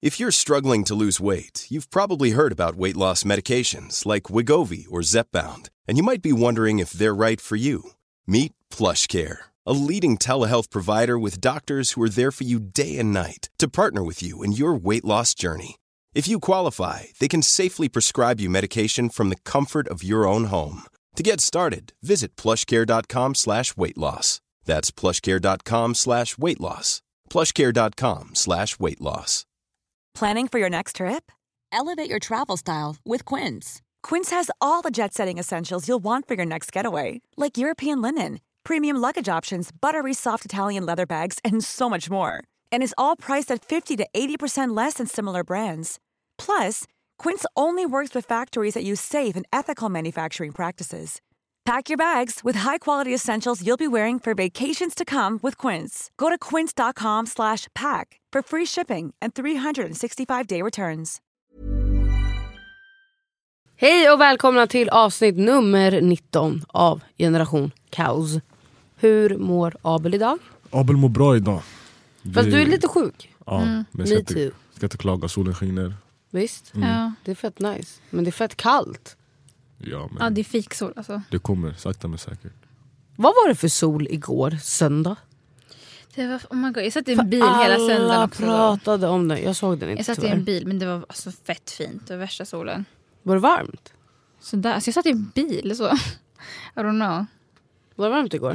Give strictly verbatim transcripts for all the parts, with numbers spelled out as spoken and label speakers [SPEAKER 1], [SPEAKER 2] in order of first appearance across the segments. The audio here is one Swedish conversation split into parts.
[SPEAKER 1] If you're struggling to lose weight, you've probably heard about weight loss medications like Wegovy or Zepbound, and you might be wondering if they're right for you. Meet PlushCare, a leading telehealth provider with doctors who are there for you day and night to partner with you in your weight loss journey. If you qualify, they can safely prescribe you medication from the comfort of your own home. To get started, visit plushcare.com slash weight loss. That's plushcare.com slash weight loss. plushcare.com slash weight loss.
[SPEAKER 2] Planning for your next trip?
[SPEAKER 3] Elevate your travel style with Quince.
[SPEAKER 2] Quince has all the jet-setting essentials you'll want for your next getaway, like European linen, premium luggage options, buttery soft Italian leather bags, and so much more. And is all priced at fifty to eighty percent less than similar brands. Plus, Quince only works with factories that use safe and ethical manufacturing practices. Pack your bags with high-quality essentials you'll be wearing for vacations to come with Quince. Go to quince.com slash pack for free shipping and three sixty-five day returns.
[SPEAKER 4] Hej och välkomna till avsnitt nummer nitton av Generation Kaos. Hur mår Abel idag?
[SPEAKER 5] Abel mår bra idag.
[SPEAKER 4] Fast du är lite sjuk.
[SPEAKER 5] Ja, mm. men
[SPEAKER 4] Me
[SPEAKER 5] jag ska,
[SPEAKER 4] too.
[SPEAKER 5] inte, ska inte klaga, solen skiner.
[SPEAKER 4] Visst?
[SPEAKER 6] Mm. Ja.
[SPEAKER 4] Det är fett nice. Men det är fett kallt.
[SPEAKER 5] Ja, men
[SPEAKER 6] ja det är fiksol alltså.
[SPEAKER 5] Det kommer sakta men säkert.
[SPEAKER 4] Vad var det för sol igår, söndag?
[SPEAKER 6] Det var, oh my God, jag satt i en bil hela söndagen
[SPEAKER 4] Alla
[SPEAKER 6] också.
[SPEAKER 4] pratade om det. Jag såg den inte.
[SPEAKER 6] Jag satt
[SPEAKER 4] tyvärr.
[SPEAKER 6] i en bil, men det var alltså fett fint. Det var värsta solen.
[SPEAKER 4] Var det varmt?
[SPEAKER 6] Så där, alltså jag satt i en bil så. I don't know.
[SPEAKER 4] Var det varmt igår?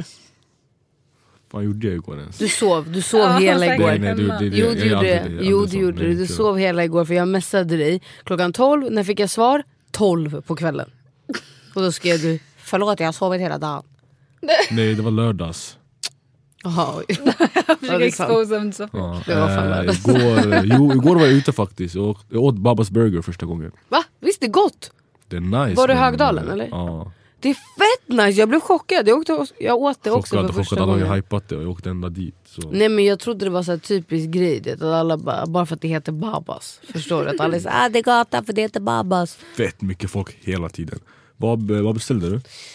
[SPEAKER 5] Vad gjorde jag igår ens?
[SPEAKER 4] Du sov, du sov
[SPEAKER 6] Ja,
[SPEAKER 4] hela
[SPEAKER 6] säkert.
[SPEAKER 4] igår.
[SPEAKER 5] Nej, nej, du, det, det,
[SPEAKER 4] Jo, du
[SPEAKER 5] jag
[SPEAKER 4] gjorde
[SPEAKER 5] aldrig-
[SPEAKER 4] det.
[SPEAKER 5] jag
[SPEAKER 4] Jo,
[SPEAKER 5] aldrig
[SPEAKER 4] du
[SPEAKER 5] så.
[SPEAKER 4] gjorde
[SPEAKER 5] Nej,
[SPEAKER 4] det. Du
[SPEAKER 5] inte
[SPEAKER 4] sov hela igår för jag messade dig klockan tolv. När fick jag svar? tolv på kvällen. Och då skrev du, förlåt jag har sovit hela dagen.
[SPEAKER 5] Nej, det var lördags.
[SPEAKER 4] Jaha, oj.
[SPEAKER 6] Jag
[SPEAKER 4] Ja, det är sant.
[SPEAKER 6] expose dem så.
[SPEAKER 5] Ja,
[SPEAKER 4] Det var fan
[SPEAKER 5] eh,
[SPEAKER 4] lördags.
[SPEAKER 5] igår, jo, igår var jag ute faktiskt och jag åt Babas Burger första gången.
[SPEAKER 4] Va? Visst det är gott?
[SPEAKER 5] Det är nice.
[SPEAKER 4] Var det
[SPEAKER 5] men-
[SPEAKER 4] Högdalen, eller?
[SPEAKER 5] Ja.
[SPEAKER 4] Det är fett nice, jag blev chockad. Jag, åkte, jag åt det också
[SPEAKER 5] Chockad,
[SPEAKER 4] för första
[SPEAKER 5] chockad, alla har ju
[SPEAKER 4] gången.
[SPEAKER 5] hypat det och jag åkte ända dit. Så.
[SPEAKER 4] Nej men jag trodde det var så här typisk grej det, att alla bara, bara för att det heter Babas. Förstår du? Att alla är så ah, det är gata för det heter Babas.
[SPEAKER 5] Fett mycket folk hela tiden. Vad, vad beställde du?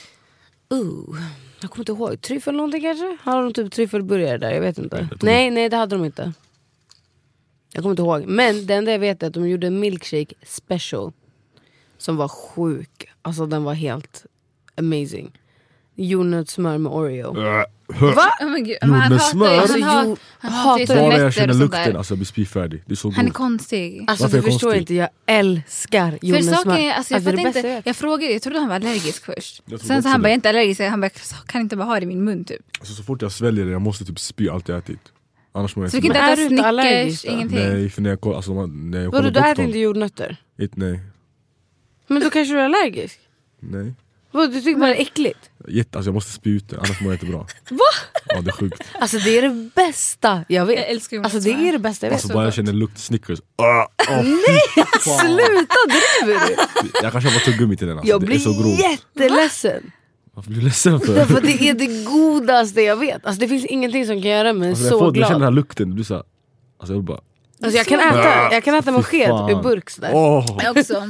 [SPEAKER 4] Uh, jag kommer inte ihåg, tryffel någonting kanske? Har de typ tryffelburgare där? Jag vet inte.
[SPEAKER 5] Jag tror
[SPEAKER 4] Nej, nej det hade de inte. Jag kommer inte ihåg. Men det enda jag vet är att de gjorde en milkshake special. Som var sjuk. Alltså den var helt amazing. Jordnötssmör med Oreo.
[SPEAKER 5] Va?
[SPEAKER 6] Oh, men gud, men han
[SPEAKER 5] Jordnötssmör?
[SPEAKER 6] hatar ju-
[SPEAKER 4] Alltså,
[SPEAKER 6] han,
[SPEAKER 4] jo-
[SPEAKER 6] har, han hatar ju
[SPEAKER 4] hatar-
[SPEAKER 6] så
[SPEAKER 5] Bara jag
[SPEAKER 6] nötter
[SPEAKER 5] känner
[SPEAKER 6] och sånt
[SPEAKER 5] lukten,
[SPEAKER 6] där.
[SPEAKER 5] alltså jag blir spyfärdig. Det är så
[SPEAKER 6] Han är
[SPEAKER 5] god.
[SPEAKER 6] konstig.
[SPEAKER 4] Alltså
[SPEAKER 5] Varför
[SPEAKER 4] du
[SPEAKER 5] är
[SPEAKER 4] förstår
[SPEAKER 5] konstig?
[SPEAKER 4] inte, jag älskar
[SPEAKER 6] För
[SPEAKER 4] jordnötssmör.
[SPEAKER 6] saken är, alltså, jag,
[SPEAKER 4] Alltså, det är det
[SPEAKER 6] fattar
[SPEAKER 4] bästa
[SPEAKER 6] inte,
[SPEAKER 4] jag vet.
[SPEAKER 6] jag frågade, jag trodde han var allergisk först.
[SPEAKER 5] Jag trodde
[SPEAKER 6] Sen
[SPEAKER 5] också
[SPEAKER 6] så han
[SPEAKER 5] det.
[SPEAKER 6] bara, jag är inte allergisk. Han bara, kan inte bara ha det i min mun typ.
[SPEAKER 5] Alltså, så fort jag sväljer det, jag måste typ spy allt jag ätit. Annars mår jag
[SPEAKER 6] Så vi
[SPEAKER 5] inte
[SPEAKER 6] kan
[SPEAKER 5] bra.
[SPEAKER 6] inte
[SPEAKER 4] Men är du inte
[SPEAKER 6] äta
[SPEAKER 4] allergisk
[SPEAKER 6] Snickers,
[SPEAKER 4] då?
[SPEAKER 6] ingenting.
[SPEAKER 5] Nej, för när jag kollar, alltså, när jag
[SPEAKER 4] Vadå,
[SPEAKER 5] kollar
[SPEAKER 4] du äter
[SPEAKER 5] doktorn.
[SPEAKER 4] inte jordnötter?
[SPEAKER 5] Ett, nej.
[SPEAKER 4] Men då kanske du är allergisk?
[SPEAKER 5] Nej.
[SPEAKER 4] Vadå, du tycker bara det är äckligt?
[SPEAKER 5] Jätte, alltså jag måste spy ut det, annars mår jag inte bra.
[SPEAKER 4] Va?
[SPEAKER 5] Ja, det är sjukt.
[SPEAKER 4] Alltså det är det bästa jag vet.
[SPEAKER 6] Jag älskar
[SPEAKER 4] Alltså det är det bästa jag vet.
[SPEAKER 5] Alltså bara jag känner lukt Snickers. Ah, oh,
[SPEAKER 4] Sluta, driver du?
[SPEAKER 5] jag kanske har bara tuggummi till den. Alltså.
[SPEAKER 4] Jag
[SPEAKER 5] Det är så
[SPEAKER 4] blir
[SPEAKER 5] grov.
[SPEAKER 4] jätteledsen.
[SPEAKER 5] Varför blir du ledsen för?
[SPEAKER 4] Därför att det är det godaste jag vet. Alltså det finns ingenting som kan göra mig
[SPEAKER 5] Alltså, när
[SPEAKER 4] så
[SPEAKER 5] jag, får, jag
[SPEAKER 4] glad.
[SPEAKER 5] känner den här lukten, det blir så här, alltså jag vill bara...
[SPEAKER 4] Alltså jag kan äta, jag kan äta med
[SPEAKER 5] Fy
[SPEAKER 4] sked
[SPEAKER 5] fan.
[SPEAKER 4] ur burk sådär.
[SPEAKER 5] Åh.
[SPEAKER 6] Jag också.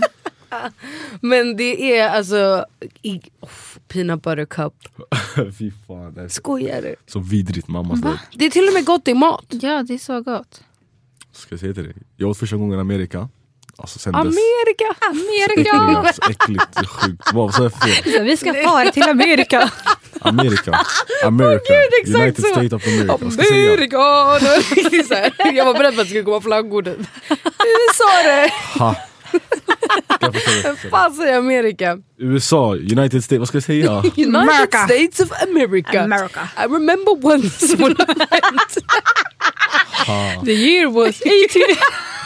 [SPEAKER 4] Men det är alltså i, oh, peanut butter cup.
[SPEAKER 5] Fy fan, det är så,
[SPEAKER 4] Skojar du?
[SPEAKER 5] så vidrigt mamma.
[SPEAKER 6] Va?
[SPEAKER 4] Det är till och med gott i mat.
[SPEAKER 6] Ja, det är så gott.
[SPEAKER 5] Ska jag säga till dig? Jag åt första gången i Amerika. Alltså sen dess...
[SPEAKER 4] Amerika!
[SPEAKER 5] Äckligt, alltså, äckligt, det är sjukt. Vad sa jag fel?
[SPEAKER 6] Så vi ska fara till Amerika.
[SPEAKER 5] Amerika. America.
[SPEAKER 4] exakt
[SPEAKER 5] United
[SPEAKER 4] så.
[SPEAKER 5] States of America. Vad ska jag säga?
[SPEAKER 4] Amerika! Det var riktigt så här. Jag var beredd på att det skulle komma flaggordet. U S A det!
[SPEAKER 5] Ha. Jag förstår det.
[SPEAKER 4] Fan säger Amerika?
[SPEAKER 5] U S A, United States, vad ska jag säga?
[SPEAKER 4] United
[SPEAKER 6] America.
[SPEAKER 4] States of America.
[SPEAKER 6] America.
[SPEAKER 4] I remember once when I went. The year was eighteen.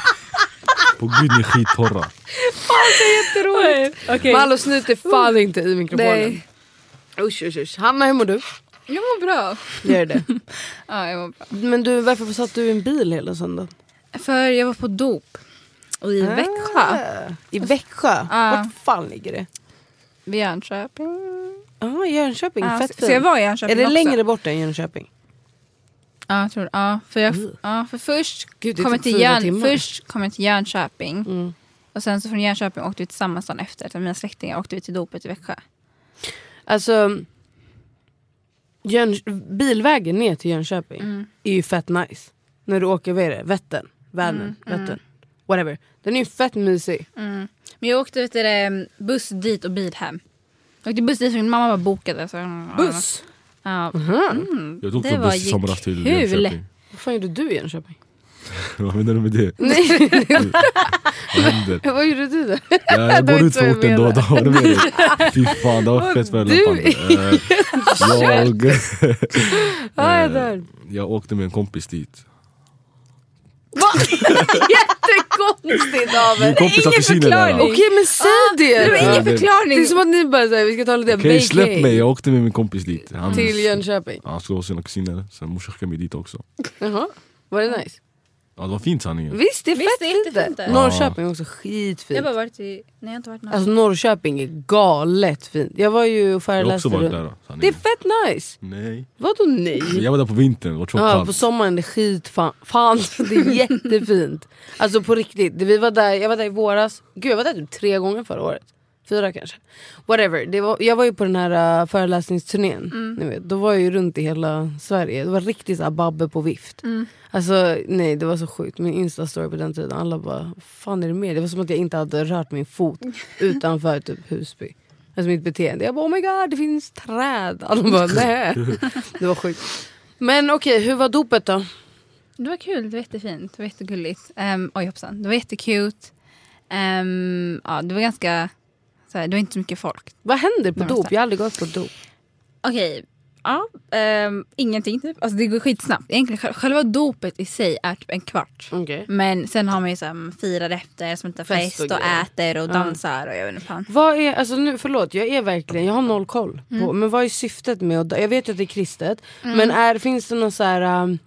[SPEAKER 5] På gud ni är skittorra.
[SPEAKER 4] Jätteroligt.
[SPEAKER 6] Okej.
[SPEAKER 4] Malou snuter fan inte i mikrofonen.
[SPEAKER 6] Nej.
[SPEAKER 4] Usch, usch, usch. Hanna, hur mår du?
[SPEAKER 6] Jag mår bra.
[SPEAKER 4] Gör det.
[SPEAKER 6] Ja, jag mår bra.
[SPEAKER 4] Men du, varför satt du i en bil hela söndagen?
[SPEAKER 6] För jag var på dop. Och i Växjö.
[SPEAKER 4] Ah, I Växjö?
[SPEAKER 6] Ja.
[SPEAKER 4] Vart fan ligger det?
[SPEAKER 6] Vid Jönköping.
[SPEAKER 4] Ja, ah, Jönköping.
[SPEAKER 6] Ja,
[SPEAKER 4] Fett
[SPEAKER 6] så, så jag var i Jönköping
[SPEAKER 4] Är det
[SPEAKER 6] också.
[SPEAKER 4] längre bort än Jönköping?
[SPEAKER 6] Ja, jag tror ja, för jag ja, för först
[SPEAKER 4] Gud, det är
[SPEAKER 6] kom jag
[SPEAKER 4] typ
[SPEAKER 6] till
[SPEAKER 4] fyra
[SPEAKER 6] Jön,
[SPEAKER 4] timmar.
[SPEAKER 6] först kom jag till Jönköping.
[SPEAKER 4] Mm.
[SPEAKER 6] Och sen så från Jönköping åkte vi tillsammans dagen efter. Så mina släktingar åkte vi till dopet i Växjö.
[SPEAKER 4] Alltså Jön, bilvägen ner till Jönköping
[SPEAKER 6] Mm.
[SPEAKER 4] är ju fett nice. När du åker, vad är det? Vättern, Vänern,
[SPEAKER 6] Mm,
[SPEAKER 4] Vättern. whatever. Den är ju fett mysig.
[SPEAKER 6] Mm. Men jag åkte vet du, buss dit och bil hem. Jag åkte buss dit för min mamma var bokade. Så,
[SPEAKER 4] Buss?
[SPEAKER 6] Ja.
[SPEAKER 5] Mm. Jag tog
[SPEAKER 6] Det
[SPEAKER 5] för
[SPEAKER 6] var
[SPEAKER 5] buss i somras till
[SPEAKER 6] kul.
[SPEAKER 5] Jönköping.
[SPEAKER 4] Vad fan gjorde du i Jönköping?
[SPEAKER 5] Vad menar du med det?
[SPEAKER 4] Nej.
[SPEAKER 5] Vad händer?
[SPEAKER 4] Vad gjorde du där?
[SPEAKER 5] Ja, jag
[SPEAKER 4] Det var
[SPEAKER 5] går
[SPEAKER 4] inte
[SPEAKER 5] ut
[SPEAKER 4] så
[SPEAKER 5] för
[SPEAKER 4] jag
[SPEAKER 5] orten då,
[SPEAKER 4] menar.
[SPEAKER 5] då var det med det. Fy fan, det var fett förolämpande. Eh, Jag
[SPEAKER 4] Ja, jag dör.
[SPEAKER 5] Jag åkte med en kompis dit.
[SPEAKER 4] Va? Jättekonstigt av
[SPEAKER 5] Min
[SPEAKER 4] er.
[SPEAKER 5] kompis har kusiner
[SPEAKER 6] förklaring.
[SPEAKER 5] där.
[SPEAKER 4] Okej, men säg det.
[SPEAKER 6] Det var ingen
[SPEAKER 5] Ja, det-
[SPEAKER 6] förklaring.
[SPEAKER 4] Det är som att ni bara säger vi ska ta lite
[SPEAKER 5] Okej,
[SPEAKER 4] vacay
[SPEAKER 5] släpp mig, jag åkte med min kompis dit. Han,
[SPEAKER 4] till Jönköping.
[SPEAKER 5] Han skulle ha sina kusiner, sen morsan skickade mig dit också.
[SPEAKER 4] Jaha, var det nice?
[SPEAKER 5] Ja, det var fint sanningen.
[SPEAKER 4] Visst, det är
[SPEAKER 6] Visst,
[SPEAKER 4] fett
[SPEAKER 6] det är
[SPEAKER 4] fint
[SPEAKER 6] jättefint
[SPEAKER 4] där.
[SPEAKER 6] där.
[SPEAKER 4] Norrköping är också
[SPEAKER 6] Jag
[SPEAKER 4] skitfint.
[SPEAKER 6] har bara varit i... Nej, jag har inte varit någon.
[SPEAKER 4] Alltså Norrköping är galet fint. Jag var ju och
[SPEAKER 5] Jag har
[SPEAKER 4] föreläste
[SPEAKER 5] också varit
[SPEAKER 4] runt.
[SPEAKER 5] där. Sanningen.
[SPEAKER 4] Det är fett nice.
[SPEAKER 5] Nej.
[SPEAKER 4] Vadå nej?
[SPEAKER 5] Jag var där på vintern, det var så
[SPEAKER 4] Ja,
[SPEAKER 5] kallt.
[SPEAKER 4] på sommaren är det skitfan. Fan, det är jättefint. Alltså på riktigt. Vi var där, jag var där i våras. Gud, jag var där typ tre gånger förra året. Fyra kanske. Whatever. Det var, jag var ju på den här uh, föreläsningsturnén.
[SPEAKER 6] Mm.
[SPEAKER 4] Ni vet, då var jag ju runt i hela Sverige. Det var riktigt så här babbe på vift.
[SPEAKER 6] Mm.
[SPEAKER 4] Alltså nej, det var så sjukt. Min Insta-story på den tiden. Alla bara, fan är det med? Det var som att jag inte hade rört min fot utanför typ Husby. Alltså mitt beteende. Jag bara, oh my god, det finns träd. Alla bara, nej. Det var sjukt. Men okej, hur var dopet då?
[SPEAKER 6] Det var kul, det var jättefint. Det var jättegulligt. Um, oj hoppsan, det var jättekul. Um, ja, det var ganska... Så här, det var inte så mycket folk.
[SPEAKER 4] Vad händer på
[SPEAKER 6] Nej,
[SPEAKER 4] dop?
[SPEAKER 6] vänta.
[SPEAKER 4] Jag har aldrig gått på dop.
[SPEAKER 6] Okej, ja. Um, ingenting typ. Alltså det går skitsnabbt. Egentligen själva- själva dopet i sig är typ en kvart.
[SPEAKER 4] Okay.
[SPEAKER 6] Men sen har man ju så här, man firar efter, som inte
[SPEAKER 4] Fest
[SPEAKER 6] fest
[SPEAKER 4] och
[SPEAKER 6] och,
[SPEAKER 4] grejer.
[SPEAKER 6] äter och
[SPEAKER 4] Ja.
[SPEAKER 6] dansar och jag vet inte fan.
[SPEAKER 4] Vad är, alltså nu, förlåt, jag är verkligen, jag har noll koll på,
[SPEAKER 6] Mm.
[SPEAKER 4] men vad är syftet med att, jag vet att det är kristet, men är, finns det någon så här um,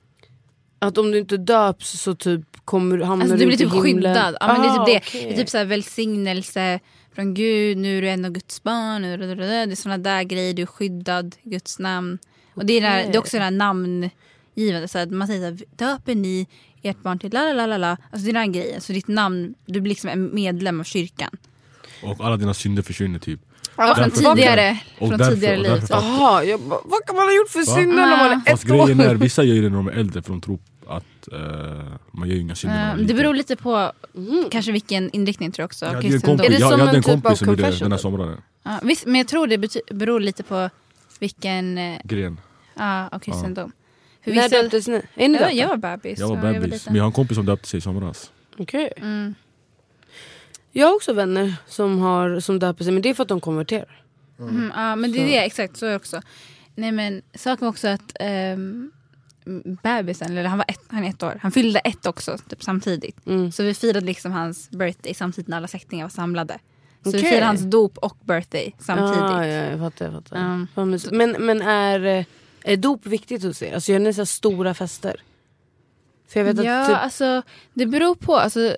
[SPEAKER 4] att om du inte döps så typ kommer, hamnar
[SPEAKER 6] Alltså
[SPEAKER 4] du
[SPEAKER 6] du blir
[SPEAKER 4] inte
[SPEAKER 6] typ
[SPEAKER 4] i himlen?
[SPEAKER 6] skyddad. Ja, men det är
[SPEAKER 4] Ah,
[SPEAKER 6] typ det.
[SPEAKER 4] okej.
[SPEAKER 6] Det är typ så här välsignelse från Gud. Nu är du en av Guds barn. Det är såna där grejer. Du är skyddad i Guds namn. Och det är, där, det är också det här namngivande. Så att man säger så här, döper ni ert barn till la la la la la. Alltså det är den här grejen. Så ditt namn, du blir liksom en medlem av kyrkan.
[SPEAKER 5] Och alla dina synder försvinner typ.
[SPEAKER 6] Ja, från
[SPEAKER 5] Därför-
[SPEAKER 6] tidigare,
[SPEAKER 5] och
[SPEAKER 6] från
[SPEAKER 5] därför-
[SPEAKER 6] tidigare
[SPEAKER 5] och
[SPEAKER 6] liv.
[SPEAKER 5] därför-
[SPEAKER 4] Jaha, jag bara, vad kan man ha gjort för synder när man är
[SPEAKER 5] Fast
[SPEAKER 4] ett år?
[SPEAKER 5] grejen är, vissa gör det när de är äldre för de tror att uh, man gör ju inga synder när man är
[SPEAKER 6] Uh, det
[SPEAKER 5] liten.
[SPEAKER 6] beror lite på kanske vilken inriktning tror jag också.
[SPEAKER 5] Jag hade ju en
[SPEAKER 6] Kristendom.
[SPEAKER 5] kompis,
[SPEAKER 4] Är det
[SPEAKER 5] jag,
[SPEAKER 4] som
[SPEAKER 5] jag hade
[SPEAKER 4] en
[SPEAKER 5] en
[SPEAKER 4] typ
[SPEAKER 5] kompis
[SPEAKER 4] av
[SPEAKER 5] som gjorde den här
[SPEAKER 4] confession?
[SPEAKER 5] somraren.
[SPEAKER 6] Ja, visst, men jag tror det bety- beror lite på vilken uh,
[SPEAKER 5] Gren.
[SPEAKER 6] ja, av kristendom. För
[SPEAKER 4] När
[SPEAKER 6] vissa-
[SPEAKER 4] döptes ni? Är ni
[SPEAKER 6] Ja,
[SPEAKER 4] döpta?
[SPEAKER 6] jag var bebis.
[SPEAKER 5] Jag var
[SPEAKER 6] så
[SPEAKER 5] bebis,
[SPEAKER 6] liten.
[SPEAKER 5] men jag har en kompis som döpte sig i somras.
[SPEAKER 4] Okej.
[SPEAKER 6] Mm.
[SPEAKER 4] Jag har också vänner som, har, som döper sig, men det är för att de konverterar.
[SPEAKER 6] Mm, ja, men det är
[SPEAKER 4] Så.
[SPEAKER 6] det, exakt så är det också. Nej men saken var också att um, bebisen, eller han var ett, han är ett år. Han fyllde ett också, typ samtidigt.
[SPEAKER 4] Mm.
[SPEAKER 6] Så vi firade liksom hans birthday samtidigt när alla släktingar var samlade. Så vi
[SPEAKER 4] Okej.
[SPEAKER 6] firade hans dop och birthday samtidigt.
[SPEAKER 4] Ja, ja, jag fattar. Jag fattar.
[SPEAKER 6] Mm.
[SPEAKER 4] Vad mysigt. Men, men är, eh, är dop viktigt hos er? Alltså gör ni så här stora fester? För jag vet
[SPEAKER 6] Ja,
[SPEAKER 4] att typ,
[SPEAKER 6] alltså det beror på. Alltså,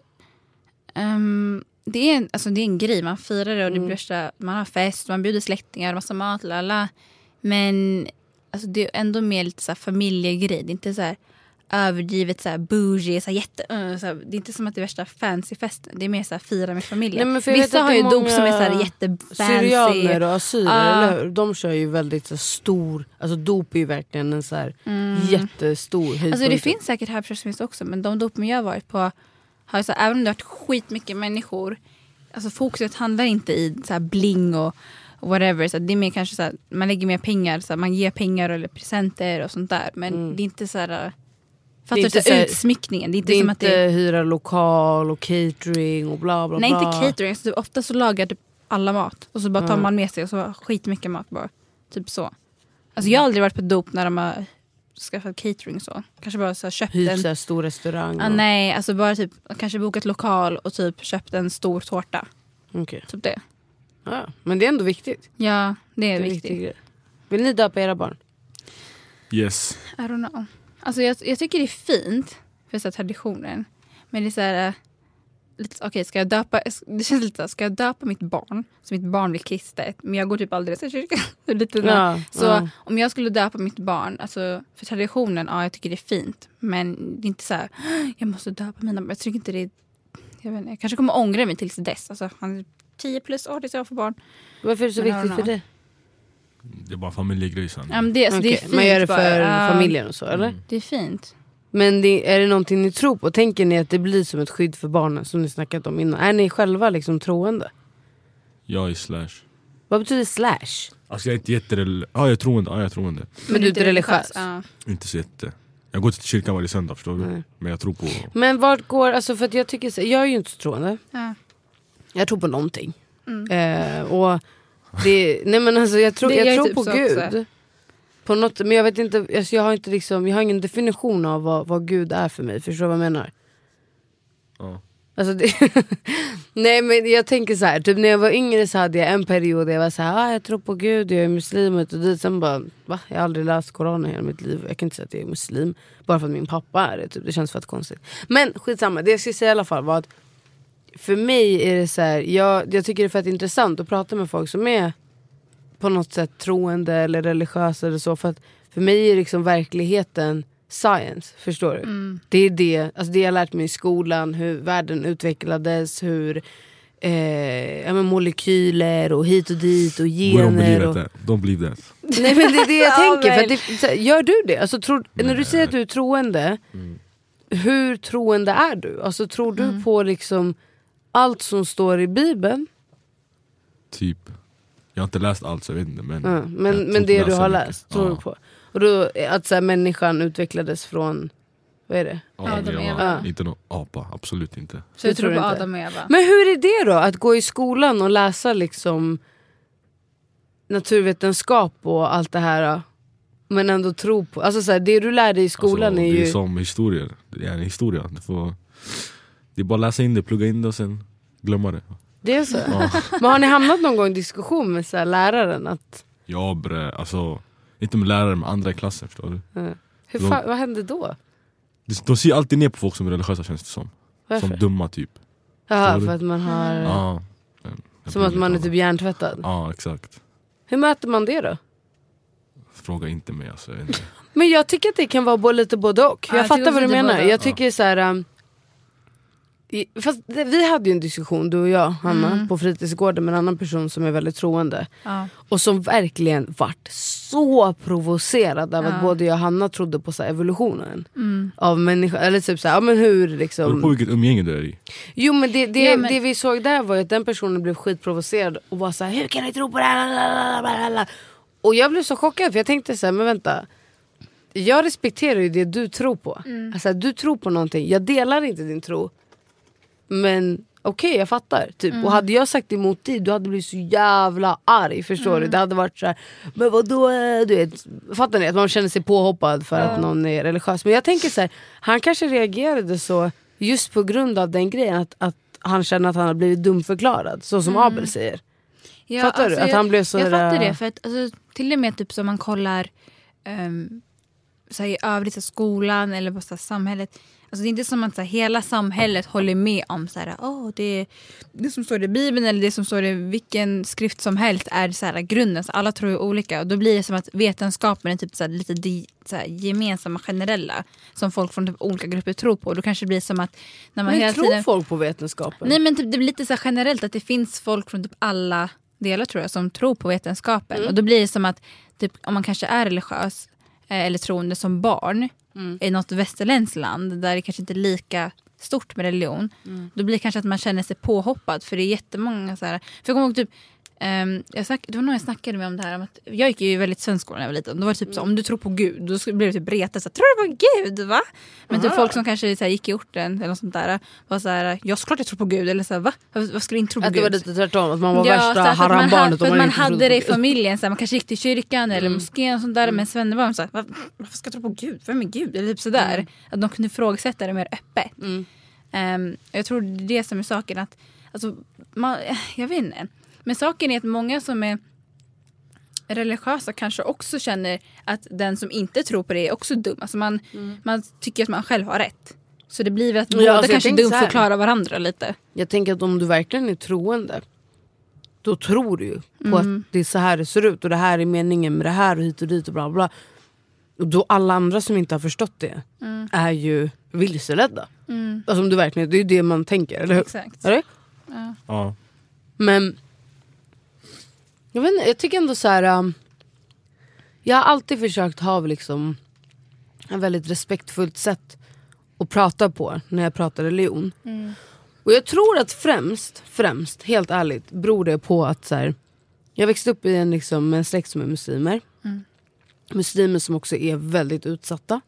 [SPEAKER 6] ehm, det, är en, alltså, det är en grej, man firar det och det blir värsta, man har fest, man bjuder släktingar, massa mat, lala. Men alltså, det är ändå mer lite så här familjegrej. Det är inte så här överdrivet så här bougie, så här jätte, uh, så här, det är inte som att det är värsta fancy festen. Det är mer så här fira med familjen.
[SPEAKER 4] Nej, men för jag vet
[SPEAKER 6] Vissa
[SPEAKER 4] att
[SPEAKER 6] har
[SPEAKER 4] det
[SPEAKER 6] ju
[SPEAKER 4] är
[SPEAKER 6] dop som är så här
[SPEAKER 4] många
[SPEAKER 6] jättefancy.
[SPEAKER 4] syrianer och assyrier,
[SPEAKER 6] Ja.
[SPEAKER 4] eller hur? De kör ju väldigt så här, stor, alltså dop är ju verkligen en så här jättestor höjdpunkt.
[SPEAKER 6] Alltså det finns säkert här finns det också, men de dopen jag har varit på har så här, även om det har varit skitmycket människor, alltså fokuset handlar inte i så här bling och whatever, så det är mer kanske så här, man lägger mer pengar, så här, man ger pengar eller presenter och sånt där, men det är inte så här, fattar
[SPEAKER 4] inte
[SPEAKER 6] du,
[SPEAKER 4] så här-
[SPEAKER 6] utsmyckningen, det är inte
[SPEAKER 4] Det är
[SPEAKER 6] som
[SPEAKER 4] inte
[SPEAKER 6] att det
[SPEAKER 4] hyra lokal och catering och bla bla
[SPEAKER 6] nej
[SPEAKER 4] bla.
[SPEAKER 6] inte catering, så typ, ofta så lagar typ alla mat och så bara tar man med sig och så skitmycket mat bara, typ så. Alltså jag har aldrig varit på dop när de har skaffat catering så, kanske bara så här, köpt
[SPEAKER 4] Hyrt
[SPEAKER 6] en
[SPEAKER 4] så här stor restaurang.
[SPEAKER 6] Ah,
[SPEAKER 4] och-
[SPEAKER 6] nej, alltså bara typ kanske bokat lokal och typ köpt en stor tårta.
[SPEAKER 4] Okej.
[SPEAKER 6] Typ det.
[SPEAKER 4] Ja, men det är ändå viktigt.
[SPEAKER 6] Ja, det är
[SPEAKER 4] Det är en
[SPEAKER 6] viktigt.
[SPEAKER 4] viktig grej. Vill ni döpa era barn?
[SPEAKER 5] Yes.
[SPEAKER 6] I don't know. Alltså jag, jag tycker det är fint för så här, traditionen. Men det är så här äh, lite, okej, okay, ska jag döpa, det känns lite så här, ska jag döpa mitt barn så mitt barn blir kristet, men jag går typ aldrig till kyrkan. Det är lite
[SPEAKER 4] Ja,
[SPEAKER 6] så
[SPEAKER 4] ja.
[SPEAKER 6] om jag skulle döpa mitt barn, alltså för traditionen, ja jag tycker det är fint, men det är inte så här, jag måste döpa mina barn. Jag tycker inte det är, jag vet inte, jag kanske kommer ångra mig tills dess. Alltså han är tio plus år tills jag får barn.
[SPEAKER 4] Varför är det så
[SPEAKER 6] Men I don't
[SPEAKER 4] viktigt för
[SPEAKER 6] know.
[SPEAKER 4] dig?
[SPEAKER 5] Det är bara familjegrej sen.
[SPEAKER 6] Ja, men det, alltså, det är
[SPEAKER 4] Okej,
[SPEAKER 6] fint.
[SPEAKER 4] man gör det
[SPEAKER 6] bara.
[SPEAKER 4] för
[SPEAKER 6] Ja,
[SPEAKER 4] familjen och så, eller?
[SPEAKER 6] det är fint.
[SPEAKER 4] Men det, är det någonting ni tror på? Tänker ni att det blir som ett skydd för barnen som ni snackat om innan? Är ni själva liksom troende?
[SPEAKER 5] Jag är slash.
[SPEAKER 4] Vad betyder slash?
[SPEAKER 5] Alltså jag är inte jätterel... Ja, jag är troende. Ja, jag är troende.
[SPEAKER 4] Men, Men du är inte religiös?
[SPEAKER 6] Ja.
[SPEAKER 5] Inte så jätte. Jag går till kyrkan varje söndag, förstår du?
[SPEAKER 4] Nej.
[SPEAKER 5] Men jag tror på...
[SPEAKER 4] Men vart går... Alltså för att jag tycker... så- Jag är ju inte så troende.
[SPEAKER 6] Ja.
[SPEAKER 4] Jag tror på någonting.
[SPEAKER 6] Mm.
[SPEAKER 4] Eh, och det... Nej men alltså jag tror,
[SPEAKER 6] Det-
[SPEAKER 4] jag
[SPEAKER 6] jag är
[SPEAKER 4] tror
[SPEAKER 6] typ
[SPEAKER 4] på
[SPEAKER 6] så
[SPEAKER 4] Gud.
[SPEAKER 6] också.
[SPEAKER 4] På något, men jag vet inte... Alltså jag har inte liksom... Jag har ingen definition av vad, vad Gud är för mig. Förstår du vad jag menar?
[SPEAKER 5] Ja.
[SPEAKER 4] Alltså det, nej men jag tänker så här, typ när jag var yngre så hade jag en period där jag var så här, ah, jag tror på Gud, jag är muslim och dit. Sen bara, va? Jag har aldrig läst Koranen i hela mitt liv. Jag kan inte säga att jag är muslim bara för att min pappa är det, typ. Det känns för att konstigt. Men skitsamma, det jag ska säga i alla fall var att för mig är det så här, jag, jag tycker det är för att intressant att prata med folk som är på något sätt troende eller religiösa eller så, för att för mig är liksom verkligheten science, förstår du? Mm. Det är det, alltså det jag lärt mig i skolan, hur världen utvecklades, hur eh, ja, men molekyler och hit och dit och gener och...
[SPEAKER 5] Don't believe that.
[SPEAKER 4] Nej men det är det jag
[SPEAKER 6] Ja,
[SPEAKER 4] tänker, för
[SPEAKER 6] men-
[SPEAKER 4] att det, så här, gör du det? Alltså, tror, när du säger att du är troende,
[SPEAKER 5] Mm.
[SPEAKER 4] hur troende är du? Alltså tror du
[SPEAKER 6] Mm.
[SPEAKER 4] på liksom allt som står i Bibeln?
[SPEAKER 5] Typ. Jag har inte läst allt så jag vet inte. Men,
[SPEAKER 4] Ja,
[SPEAKER 5] jag
[SPEAKER 4] men,
[SPEAKER 5] tror
[SPEAKER 4] men
[SPEAKER 5] på
[SPEAKER 4] det
[SPEAKER 5] läsa
[SPEAKER 4] du har
[SPEAKER 5] mycket.
[SPEAKER 4] läst, tror
[SPEAKER 5] Ja.
[SPEAKER 4] du på? Och då, att så här, människan utvecklades från, vad är det?
[SPEAKER 5] Adam
[SPEAKER 6] Adam
[SPEAKER 5] och
[SPEAKER 6] och
[SPEAKER 5] Eva.
[SPEAKER 4] Eva.
[SPEAKER 5] Inte någon apa, absolut inte.
[SPEAKER 6] Så jag
[SPEAKER 4] Det
[SPEAKER 6] tror
[SPEAKER 4] tror
[SPEAKER 6] på
[SPEAKER 4] jag inte.
[SPEAKER 6] Adam och Eva.
[SPEAKER 4] Men hur är det då? Att gå i skolan och läsa liksom naturvetenskap och allt det här, men ändå tro på, alltså så här, det du lär dig i skolan
[SPEAKER 5] alltså,
[SPEAKER 4] är ju
[SPEAKER 5] det är som historia. Det är en historia. Du får, det är bara att läsa in det, plugga in det och sen glömma det.
[SPEAKER 4] det är så.
[SPEAKER 5] Ja,
[SPEAKER 4] Men har ni hamnat någon gång i diskussion med så här, läraren att
[SPEAKER 5] ja bre, alltså inte med lärare, med andra i klassen, förstår du?
[SPEAKER 4] ja. Hur
[SPEAKER 5] De-
[SPEAKER 4] fa- vad hände då?
[SPEAKER 5] De, de ser alltid ner på folk som är religiösa, känns det som.
[SPEAKER 4] Varför?
[SPEAKER 5] Som dumma typ.
[SPEAKER 4] Jaha,
[SPEAKER 5] Förstår du?
[SPEAKER 4] för att man har
[SPEAKER 5] Ja. Men jag
[SPEAKER 4] som
[SPEAKER 5] bryr
[SPEAKER 4] att
[SPEAKER 5] mig
[SPEAKER 4] man är
[SPEAKER 5] inte
[SPEAKER 4] typ hjärntvättad.
[SPEAKER 5] Ja, exakt.
[SPEAKER 4] Hur möter man det då?
[SPEAKER 5] Fråga inte mig alltså, jag vet inte.
[SPEAKER 4] Men jag tycker att det kan vara både lite både och.
[SPEAKER 6] Ja,
[SPEAKER 4] Jag
[SPEAKER 6] jag
[SPEAKER 4] fattar
[SPEAKER 6] tycker
[SPEAKER 4] vad du
[SPEAKER 6] också det är
[SPEAKER 4] menar.
[SPEAKER 6] både och.
[SPEAKER 4] Jag tycker så här. Um, i, fast det, vi hade ju en diskussion, du och jag, Hanna,
[SPEAKER 6] Mm.
[SPEAKER 4] på fritidsgården med en annan person som är väldigt troende.
[SPEAKER 6] Ja.
[SPEAKER 4] Och som verkligen vart så provocerad av
[SPEAKER 6] Ja.
[SPEAKER 4] att både jag och Hanna trodde på så här, evolutionen
[SPEAKER 6] Mm.
[SPEAKER 4] av människan. Eller typ så här, ja men hur
[SPEAKER 5] Det beror på
[SPEAKER 4] liksom.
[SPEAKER 5] vilket umgänge du är i.
[SPEAKER 4] Jo men det, det,
[SPEAKER 6] Ja, men-
[SPEAKER 4] det vi såg där var ju att den personen blev skitprovocerad och var så här, hur kan ni tro på det här? Och jag blev så chockad för jag tänkte så här, men vänta. Jag respekterar ju det du tror på.
[SPEAKER 6] Mm.
[SPEAKER 4] Alltså du tror på någonting. Jag delar inte din tro. Men okej, jag fattar. Typ.
[SPEAKER 6] Mm.
[SPEAKER 4] Och hade jag sagt emot dig, du hade blivit så jävla arg. Förstår
[SPEAKER 6] Mm.
[SPEAKER 4] du? Det hade varit så här, men vadå? Du vet, fattar ni? Att man känner sig påhoppad för att någon är religiös. Men jag tänker så här, han kanske reagerade så just på grund av den grejen. Att, att han känner att han har blivit dumförklarad. Så som Abel säger.
[SPEAKER 6] Ja,
[SPEAKER 4] Fattar du? Att
[SPEAKER 6] jag,
[SPEAKER 4] han blev så
[SPEAKER 6] jag
[SPEAKER 4] där-
[SPEAKER 6] fattar det, för att alltså, till och med typ som man kollar um, så här, i övrigt så skolan eller på så här, samhället. Alltså, det är inte som att så här, hela samhället håller med om så här, oh, det, det som står i Bibeln eller det som står i vilken skrift som helst är så här, grunden. Så alla tror ju olika och då blir det som att vetenskapen är typ så här, lite di, så här, gemensamma, generella som folk från typ, olika grupper tror på. Då kanske det blir som att när man
[SPEAKER 4] Men
[SPEAKER 6] hela
[SPEAKER 4] tror
[SPEAKER 6] tiden...
[SPEAKER 4] folk på vetenskapen?
[SPEAKER 6] Nej men typ, det blir lite så här generellt att det finns folk från typ alla delar tror jag som tror på vetenskapen.
[SPEAKER 4] Mm.
[SPEAKER 6] Och då blir det som att typ, om man kanske är religiös eh, eller troende som barn
[SPEAKER 4] Mm.
[SPEAKER 6] i något västerländskt land där det kanske inte är lika stort med religion.
[SPEAKER 4] Mm.
[SPEAKER 6] Då blir det kanske att man känner sig påhoppad för det är jättemånga så här. För jag kommer ihåg typ Um, jag snack, det var någon jag snackade med om det här om att jag gick ju väldigt svensk skola när jag var liten. Då var det typ så, om du tror på Gud då skulle- blev det typ retat så här, tror du på Gud va? Men typ folk som kanske så här, gick i orten eller något sånt där var så här, jag såklart jag tror på Gud eller så här, va? Vad, vad skulle du inte tro på
[SPEAKER 4] Att det
[SPEAKER 6] Gud?
[SPEAKER 4] var lite tvärtom, att man var
[SPEAKER 6] Ja,
[SPEAKER 4] värsta
[SPEAKER 6] så att man, hade,
[SPEAKER 4] harambarnet
[SPEAKER 6] för
[SPEAKER 4] om
[SPEAKER 6] att man
[SPEAKER 4] inte trodde
[SPEAKER 6] hade det i
[SPEAKER 4] på Gud.
[SPEAKER 6] familjen så här, man kanske gick till kyrkan eller
[SPEAKER 4] Mm.
[SPEAKER 6] moskén och sånt där, men Svenne var så här, "Va- varför ska jag tro på Gud? Vem är Gud? Eller typ sådär.
[SPEAKER 4] Mm.
[SPEAKER 6] Att de kunde ifrågasätta det mer öppet.
[SPEAKER 4] Mm.
[SPEAKER 6] Ehm, jag tror det är det som är saken att alltså, man, jag vet inte. Men saken är att många som är religiösa kanske också känner att den som inte tror på det är också dum. Alltså man, man tycker att man själv har rätt. Så det blir väl att
[SPEAKER 4] Ja,
[SPEAKER 6] båda
[SPEAKER 4] alltså jag
[SPEAKER 6] kanske
[SPEAKER 4] tänker så här.
[SPEAKER 6] dumförklarar varandra lite.
[SPEAKER 4] Jag tänker att om du verkligen är troende, då tror du ju på
[SPEAKER 6] Mm.
[SPEAKER 4] att det är så här det ser ut och det här är meningen med det här och hit och dit och bla bla. Och då alla andra som inte har förstått det
[SPEAKER 6] Mm.
[SPEAKER 4] är ju vilseledda.
[SPEAKER 6] Mm.
[SPEAKER 4] Alltså om du verkligen, det är ju det man tänker, eller hur?
[SPEAKER 6] Exakt.
[SPEAKER 4] Är det?
[SPEAKER 6] Ja.
[SPEAKER 5] Ja.
[SPEAKER 4] Men jag vet inte, jag tycker ändå så här. Um, jag har alltid försökt ha liksom en väldigt respektfullt sätt att prata på när jag pratar religion.
[SPEAKER 6] Mm.
[SPEAKER 4] Och jag tror att främst, främst, helt ärligt, beror det på att så här, jag växte upp i en, liksom, en släkt som är muslimer.
[SPEAKER 6] Mm.
[SPEAKER 4] Muslimer som också är väldigt utsatta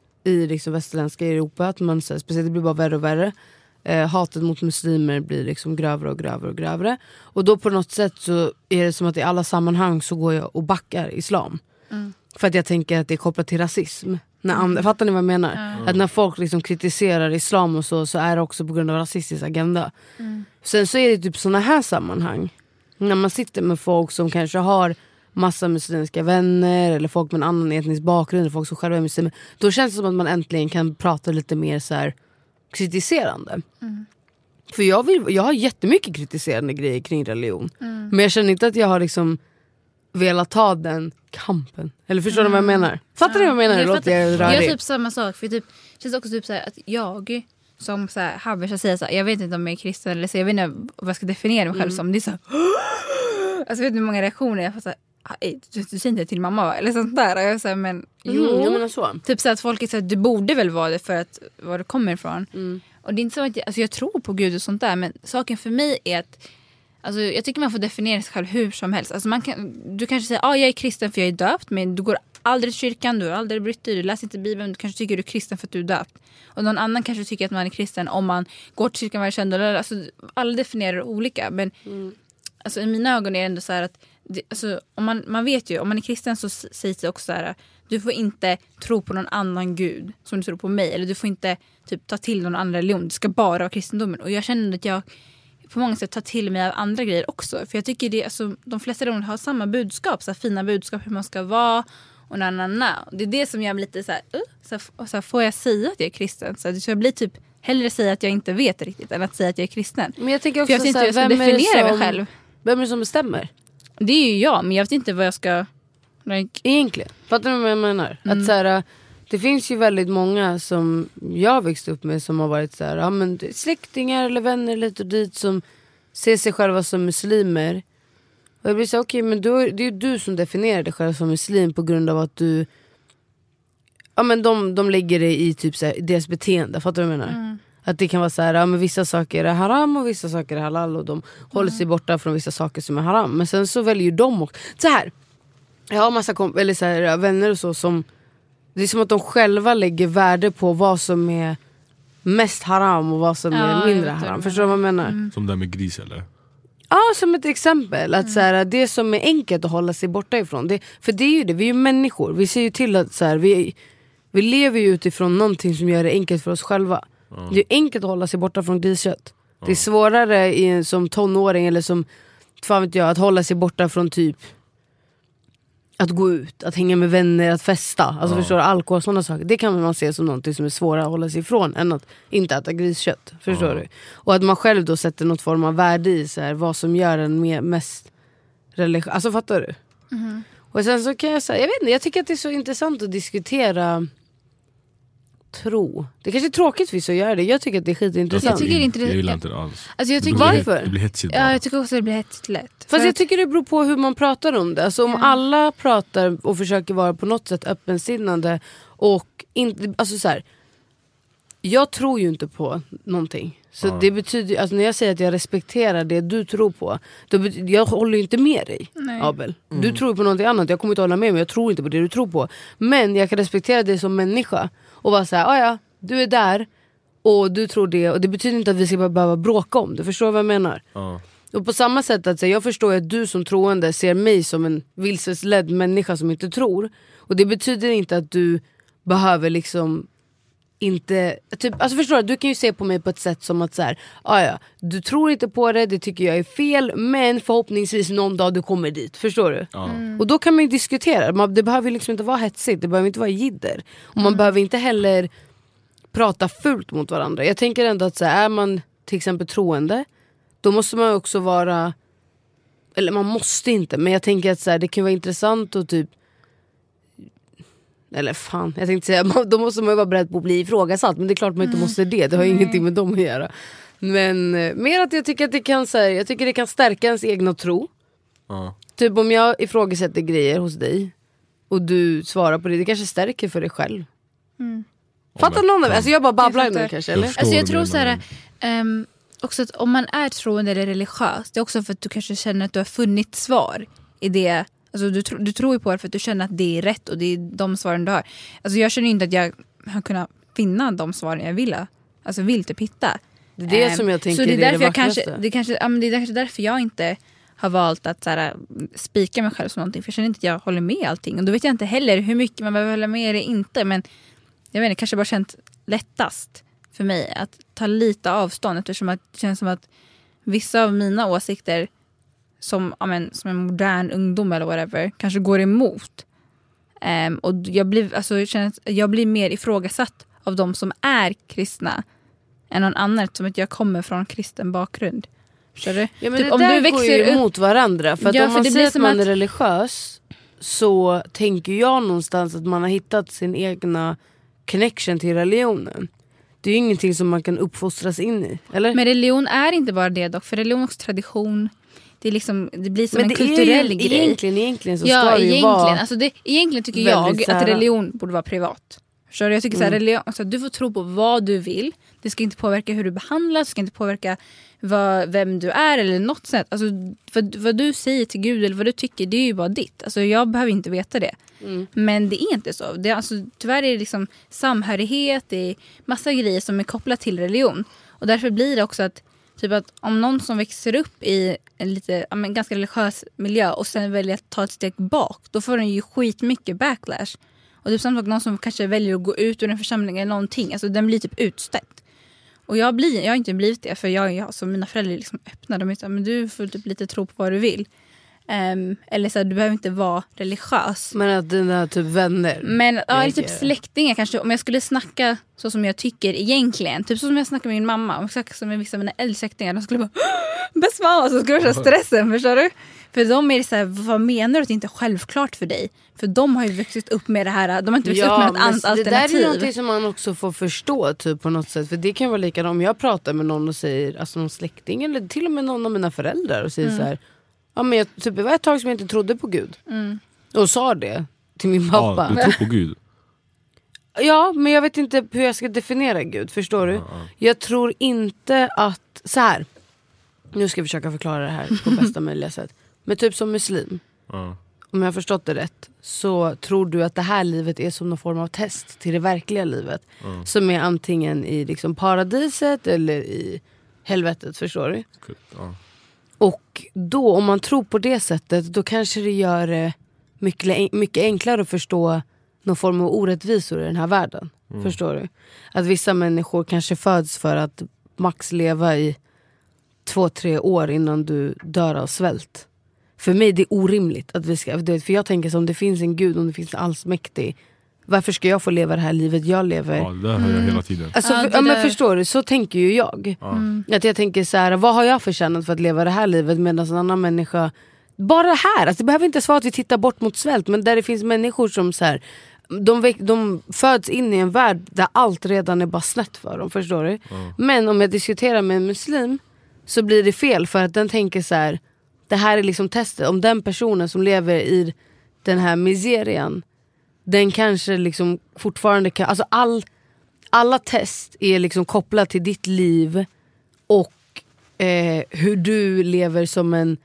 [SPEAKER 4] i liksom, västerländska Europa. Att man, så här, speciellt det blir bara värre och värre. Eh, hatet mot muslimer blir liksom grövre och grövre och grövre. Och då på något sätt så är det som att i alla sammanhang så går jag och backar islam.
[SPEAKER 6] Mm.
[SPEAKER 4] För att jag tänker att det är kopplat till rasism. När andra, fattar ni vad jag menar? Mm. Att när folk liksom kritiserar islam och så, så är det också på grund av rasistisk agenda. Mm. Sen så är det typ såna här sammanhang. När man sitter med folk som kanske har massa muslimska vänner eller folk med en annan etnisk bakgrund eller folk som själva är muslimer. Då känns det som att man äntligen kan prata lite mer så här kritiserande. Mm. För jag, vill, jag har jättemycket kritiserande grejer kring religion. Mm. Men jag känner inte att jag har liksom velat ta den kampen. Eller förstår mm. du vad jag menar? Fattar du ja. vad jag menar?
[SPEAKER 6] Jag,
[SPEAKER 4] låter jag,
[SPEAKER 6] jag gör typ samma sak. För typ, det känns också typ så här att jag som så här, Habersha säger så här, jag vet inte om jag är kristen eller så, jag vet inte vad jag ska definiera mig själv mm. som. Det är så här, alltså vet du hur många reaktioner jag får så här, du, du säger inte till mamma va? Eller sånt där. Och jag säger men jo.
[SPEAKER 4] Mm, jag menar så.
[SPEAKER 6] Typ så att folk är så här, du borde väl vara det för att var du kommer ifrån. Mm. Och det är inte så att jag, alltså jag tror på Gud och sånt där, men saken för mig är att alltså jag tycker man får definiera sig själv hur som helst. Alltså man kan, du kanske säger, ja ah, jag är kristen för jag är döpt, men du går aldrig till kyrkan, du har aldrig brytt dig, du läser inte Bibeln, du kanske tycker du är kristen för att du är döpt. Och någon annan kanske tycker att man är kristen om man går till kyrkan varje söndag. Alltså alla definierar olika, men mm. alltså i mina ögon är det ändå så här att det, alltså, om man, man vet ju, om man är kristen så sägs det också så här, du får inte tro på någon annan gud som du tror på mig, eller du får inte typ ta till någon annan religion, det ska bara vara kristendomen. Och jag känner att jag på många sätt tar till mig av andra grejer också, för jag tycker det, alltså, de flesta religioner har samma budskap, så här, fina budskap hur man ska vara och na, na, na. Det är det som jag blir lite så här, uh, så här, så här, får jag säga att jag är kristen? Så, så jag blir typ hellre säga att jag inte vet riktigt än att säga att jag är kristen. Men jag tänker också, för jag vet inte hur jag ska definiera mig själv.
[SPEAKER 4] Vem är det som bestämmer?
[SPEAKER 6] Det är ju jag, men jag vet inte vad jag ska like...
[SPEAKER 4] egentligen. Fattar du vad jag menar? Mm. Att så här, det finns ju väldigt många som jag växt upp med som har varit så här, ja, men släktingar eller vänner lite och dit som ser sig själva som muslimer. Och jag blir så okej, okay, men då, det är ju du som definierar dig själv som muslim på grund av att du, ja men de, de lägger det i typ så här, deras beteende. Fattar du vad jag menar? Mm. Att det kan vara så här, ja men vissa saker är haram och vissa saker är halal och de mm. håller sig borta från vissa saker som är haram. Men sen så väljer ju de också. Så här, jag har massa komp- eller så här, vänner och så som, det är som att de själva lägger värde på vad som är mest haram och vad som ja, är mindre haram. Förstår du vad jag menar? Mm.
[SPEAKER 5] Som det med gris eller?
[SPEAKER 4] Ja, som ett exempel. Att mm. så här, det som är enkelt att hålla sig borta ifrån. Det, för det är ju det, vi är ju människor. Vi ser ju till att så här, vi, vi lever ju utifrån någonting som gör det enkelt för oss själva. Mm. Det är enkelt att hålla sig borta från griskött. Mm. Det är svårare i, som tonåring eller som, fan vet jag, att hålla sig borta från typ att gå ut, att hänga med vänner, att festa. Alltså ja. förstår du, alkohol och sådana saker. Det kan man se som något som är svårare att hålla sig ifrån än att inte äta griskött. Förstår ja. du? Och att man själv då sätter något form av värde i så här, vad som gör en mer, mest religiös. Alltså fattar du? Mm. Och sen så kan jag säga, jag vet inte, jag tycker att det är så intressant att diskutera tro. Det kanske är tråkigt för att göra det. Jag tycker att det är skitintressant.
[SPEAKER 6] Jag tycker inte det.
[SPEAKER 5] Jag gillar inte det alls.
[SPEAKER 6] Alltså jag tycker,
[SPEAKER 5] det
[SPEAKER 4] varför?
[SPEAKER 5] Det blir hetsigt.
[SPEAKER 6] Ja, jag tycker också att det blir hetsigt lätt.
[SPEAKER 4] Fast jag tycker det beror på hur man pratar om det. Alltså om mm. alla pratar och försöker vara på något sätt öppensinnande och inte, alltså så här, jag tror ju inte på någonting. Så ja. det betyder, alltså när jag säger att jag respekterar det du tror på, då betyder, jag håller ju inte med dig. Nej. Abel. Mm. Du tror på någonting annat, jag kommer inte hålla med men jag tror inte på det du tror på. Men jag kan respektera dig som människa och vara så här, ah, ja, du är där och du tror det, och det betyder inte att vi ska bara behöva bråka om det. Förstår du vad jag menar? Ja. Och på samma sätt att så, jag förstår att du som troende ser mig som en vilsesledd människa som inte tror, och det betyder inte att du behöver liksom inte, typ, alltså förstår du, du kan ju se på mig på ett sätt som att så här, ah, ja, du tror inte på det, det tycker jag är fel, men förhoppningsvis någon dag du kommer dit, förstår du? Mm. Och då kan man ju diskutera, man, det behöver liksom inte vara hetsigt, det behöver inte vara jidder, och man mm. behöver inte heller prata fult mot varandra. Jag tänker ändå att så här, är man till exempel troende, då måste man också vara, eller man måste inte, men jag tänker att så här, det kan vara intressant och typ, eller fan, jag tänkte säga, då måste man ju vara beredd på att bli ifrågasatt, men det är klart man inte mm. måste det, det har ju mm. ingenting med dem att göra. Men eh, mer att jag tycker att det kan så här, jag tycker det kan stärka ens egna tro. Uh. Typ om jag ifrågasätter grejer hos dig och du svarar på det, det kanske stärker för dig själv. Mm. Fattar
[SPEAKER 5] jag
[SPEAKER 4] någon av
[SPEAKER 5] kan.
[SPEAKER 4] Alltså jag bara babblar
[SPEAKER 6] Jag
[SPEAKER 4] nu
[SPEAKER 6] fattar.
[SPEAKER 4] kanske,
[SPEAKER 5] Jag
[SPEAKER 4] eller?
[SPEAKER 5] förstår.
[SPEAKER 6] Alltså jag
[SPEAKER 5] vad du
[SPEAKER 6] tror så här,
[SPEAKER 5] menar.
[SPEAKER 6] um, också att om man är troende eller religiös, det är också för att du kanske känner att du har funnit svar i det. Alltså du, tro, du tror ju på det för att du känner att det är rätt och det är de svaren du har. Alltså jag känner inte att jag har kunnat finna de svaren jag vill. Alltså vill typ hitta.
[SPEAKER 4] Det är det
[SPEAKER 6] Um,
[SPEAKER 4] som jag tänker
[SPEAKER 6] så det är
[SPEAKER 4] är det
[SPEAKER 6] därför jag
[SPEAKER 4] vackraste.
[SPEAKER 6] kanske, det, kanske, ja, men det är kanske därför jag inte har valt att så här, spika mig själv som någonting. För jag känner inte att jag håller med allting. Och då vet jag inte heller hur mycket man behöver hålla med eller inte. Men jag vet inte, kanske bara känt lättast för mig att ta lite avstånd. Eftersom att det känns som att vissa av mina åsikter som, ja, men, som en modern ungdom eller whatever kanske går emot. Um, och jag blir, alltså, jag, känner, jag blir mer ifrågasatt av de som är kristna än någon annan, som att jag kommer från kristen bakgrund. Förstår du?
[SPEAKER 4] Ja, men
[SPEAKER 6] Typ,
[SPEAKER 4] det
[SPEAKER 6] om
[SPEAKER 4] där
[SPEAKER 6] du
[SPEAKER 4] går
[SPEAKER 6] växer
[SPEAKER 4] ju
[SPEAKER 6] upp-
[SPEAKER 4] emot varandra. För att
[SPEAKER 6] Ja,
[SPEAKER 4] om
[SPEAKER 6] för
[SPEAKER 4] man
[SPEAKER 6] det
[SPEAKER 4] säger
[SPEAKER 6] blir
[SPEAKER 4] att
[SPEAKER 6] som
[SPEAKER 4] man är
[SPEAKER 6] att-
[SPEAKER 4] religiös, så tänker jag någonstans att man har hittat sin egna connection till religionen. Det är ju ingenting som man kan uppfostras in i, eller?
[SPEAKER 6] Men religion är inte bara det dock, för religion är också tradition. Det, är liksom, det blir som
[SPEAKER 4] Men
[SPEAKER 6] en
[SPEAKER 4] det
[SPEAKER 6] kulturell
[SPEAKER 4] är ju,
[SPEAKER 6] grej.
[SPEAKER 4] egentligen, egentligen så
[SPEAKER 6] Ja,
[SPEAKER 4] ska det ju
[SPEAKER 6] egentligen.
[SPEAKER 4] vara...
[SPEAKER 6] Alltså det, egentligen tycker
[SPEAKER 4] väldigt
[SPEAKER 6] jag
[SPEAKER 4] så här-
[SPEAKER 6] att religion borde vara privat. Förstår du? Jag tycker så här,
[SPEAKER 4] Mm.
[SPEAKER 6] religion, alltså, du får tro på vad du vill. Det ska inte påverka hur du behandlas. Det ska inte påverka vad, vem du är eller något sätt. Alltså, vad, vad du säger till Gud eller vad du tycker, det är ju bara ditt. Alltså, jag behöver inte veta det.
[SPEAKER 4] Mm.
[SPEAKER 6] Men det är inte så. Det är, alltså, tyvärr är det liksom samhörighet. Det är massa grejer som är kopplat till religion. Och därför blir det också att, typ att om någon som växer upp i en lite, ja, men ganska religiös miljö och sen väljer att ta ett steg bak, då får den ju skitmycket backlash. Och det är samtidigt någon som kanske väljer att gå ut ur en församling eller någonting. Alltså den blir typ utstött. Och jag, blir, jag har inte blivit det, för jag, jag, alltså, mina föräldrar är liksom öppna. De är så här, men du får typ lite tro på vad du vill. Um, eller så här, du behöver inte vara religiös.
[SPEAKER 4] Men att dina typ vänner...
[SPEAKER 6] Men ja, eller typ
[SPEAKER 4] reagerar.
[SPEAKER 6] släktingar kanske. Om jag skulle snacka så som jag tycker egentligen. Typ så som jag snackar med min mamma. Om jag snackar med vissa av mina äldre släktingar. De skulle bara, bäst mamma, så skulle jag köra stressen, förstår du? För de är så här, vad menar du att det inte är självklart för dig? För de har ju vuxit upp med det här. De har inte vuxit upp med ett annat
[SPEAKER 4] det
[SPEAKER 6] alternativ.
[SPEAKER 4] där är ju någonting som man också får förstå typ, på något sätt. För det kan vara likadant om jag pratar med någon och säger, alltså någon släkting eller till och med någon av mina föräldrar och säger
[SPEAKER 6] Mm.
[SPEAKER 4] så här, ja men jag, typ, det var ett tag som jag inte trodde på Gud.
[SPEAKER 6] Mm.
[SPEAKER 4] Och sa det till min pappa.
[SPEAKER 5] Ja, du tror på Gud.
[SPEAKER 4] Ja, men jag vet inte hur jag ska definiera Gud, förstår du? Jag tror inte att, så här. Nu ska jag försöka förklara det här på bästa möjliga sätt. Men typ som muslim,
[SPEAKER 5] Ja.
[SPEAKER 4] om jag har förstått det rätt, så tror du att det här livet är som någon form av test till det verkliga livet.
[SPEAKER 5] Mm.
[SPEAKER 4] Som är antingen i liksom paradiset eller i helvetet, förstår du?
[SPEAKER 5] Ja.
[SPEAKER 4] Och då, om man tror på det sättet, då kanske det gör det mycket, mycket enklare att förstå någon form av orättvisor i den här världen. Förstår du? Att vissa människor kanske föds för att max leva i två, tre år innan du dör av svält. För mig det är orimligt att vi ska, för jag tänker så, om det finns en gud, om det finns en allsmäktig, varför ska jag få leva det här livet jag lever?
[SPEAKER 5] Ja, det där hör jag hela tiden.
[SPEAKER 4] Alltså,
[SPEAKER 6] Ja,
[SPEAKER 4] för,
[SPEAKER 6] det
[SPEAKER 4] ja, men
[SPEAKER 6] där-
[SPEAKER 4] förstår du, så tänker ju jag. Att jag tänker så här, vad har jag förtjänat för att leva det här livet medan en annan människa, bara det här, alltså, det behöver inte vara att vi tittar bort mot svält, men där det finns människor som så här, de, väck- de föds in i en värld där allt redan är bara snett för dem, förstår du? Men om jag diskuterar med en muslim så blir det fel, för att den tänker så här, det här är liksom testet, om den personen som lever i den här miserian, den kanske liksom fortfarande kan, alltså all, alla test är liksom kopplat till ditt liv och eh, hur du lever som en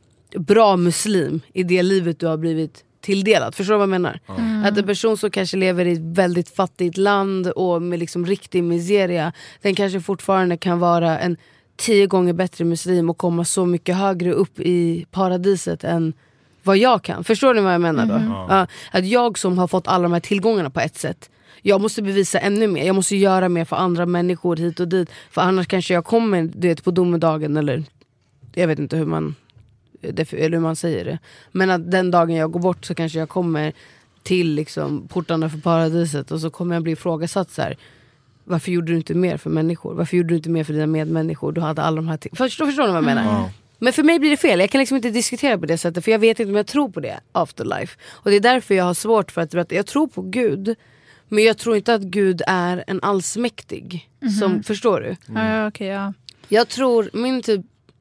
[SPEAKER 4] bra muslim i det livet du har blivit tilldelat. Förstår du vad jag menar? Mm. Att en person som kanske lever i ett väldigt fattigt land och med liksom riktig miseria, den kanske fortfarande kan vara en tio gånger bättre muslim och komma så mycket högre upp i paradiset än vad jag kan. Förstår ni vad jag menar då? Ja, att jag som har fått alla de här tillgångarna på ett sätt, jag måste bevisa ännu mer. Jag måste göra mer för andra människor hit och dit. För annars kanske jag kommer, du vet, på domedagen, eller jag vet inte hur man, eller hur man säger det. Men att den dagen jag går bort så kanske jag kommer till liksom portarna för paradiset och så kommer jag bli ifrågasatt så här. Varför gjorde du inte mer för människor? Varför gjorde du inte mer för dina medmänniskor? Du hade alla de här ting. Förstår, förstår ni vad jag menar?
[SPEAKER 5] Ja.
[SPEAKER 4] Men för mig blir det fel. Jag kan liksom inte diskutera på det sättet. För jag vet inte om jag tror på det. Afterlife. Och det är därför jag har svårt för att, att jag tror på Gud. Men jag tror inte att Gud är en allsmäktig. Som, förstår du?
[SPEAKER 6] Ja, okej, ja.
[SPEAKER 4] Jag tror, min typ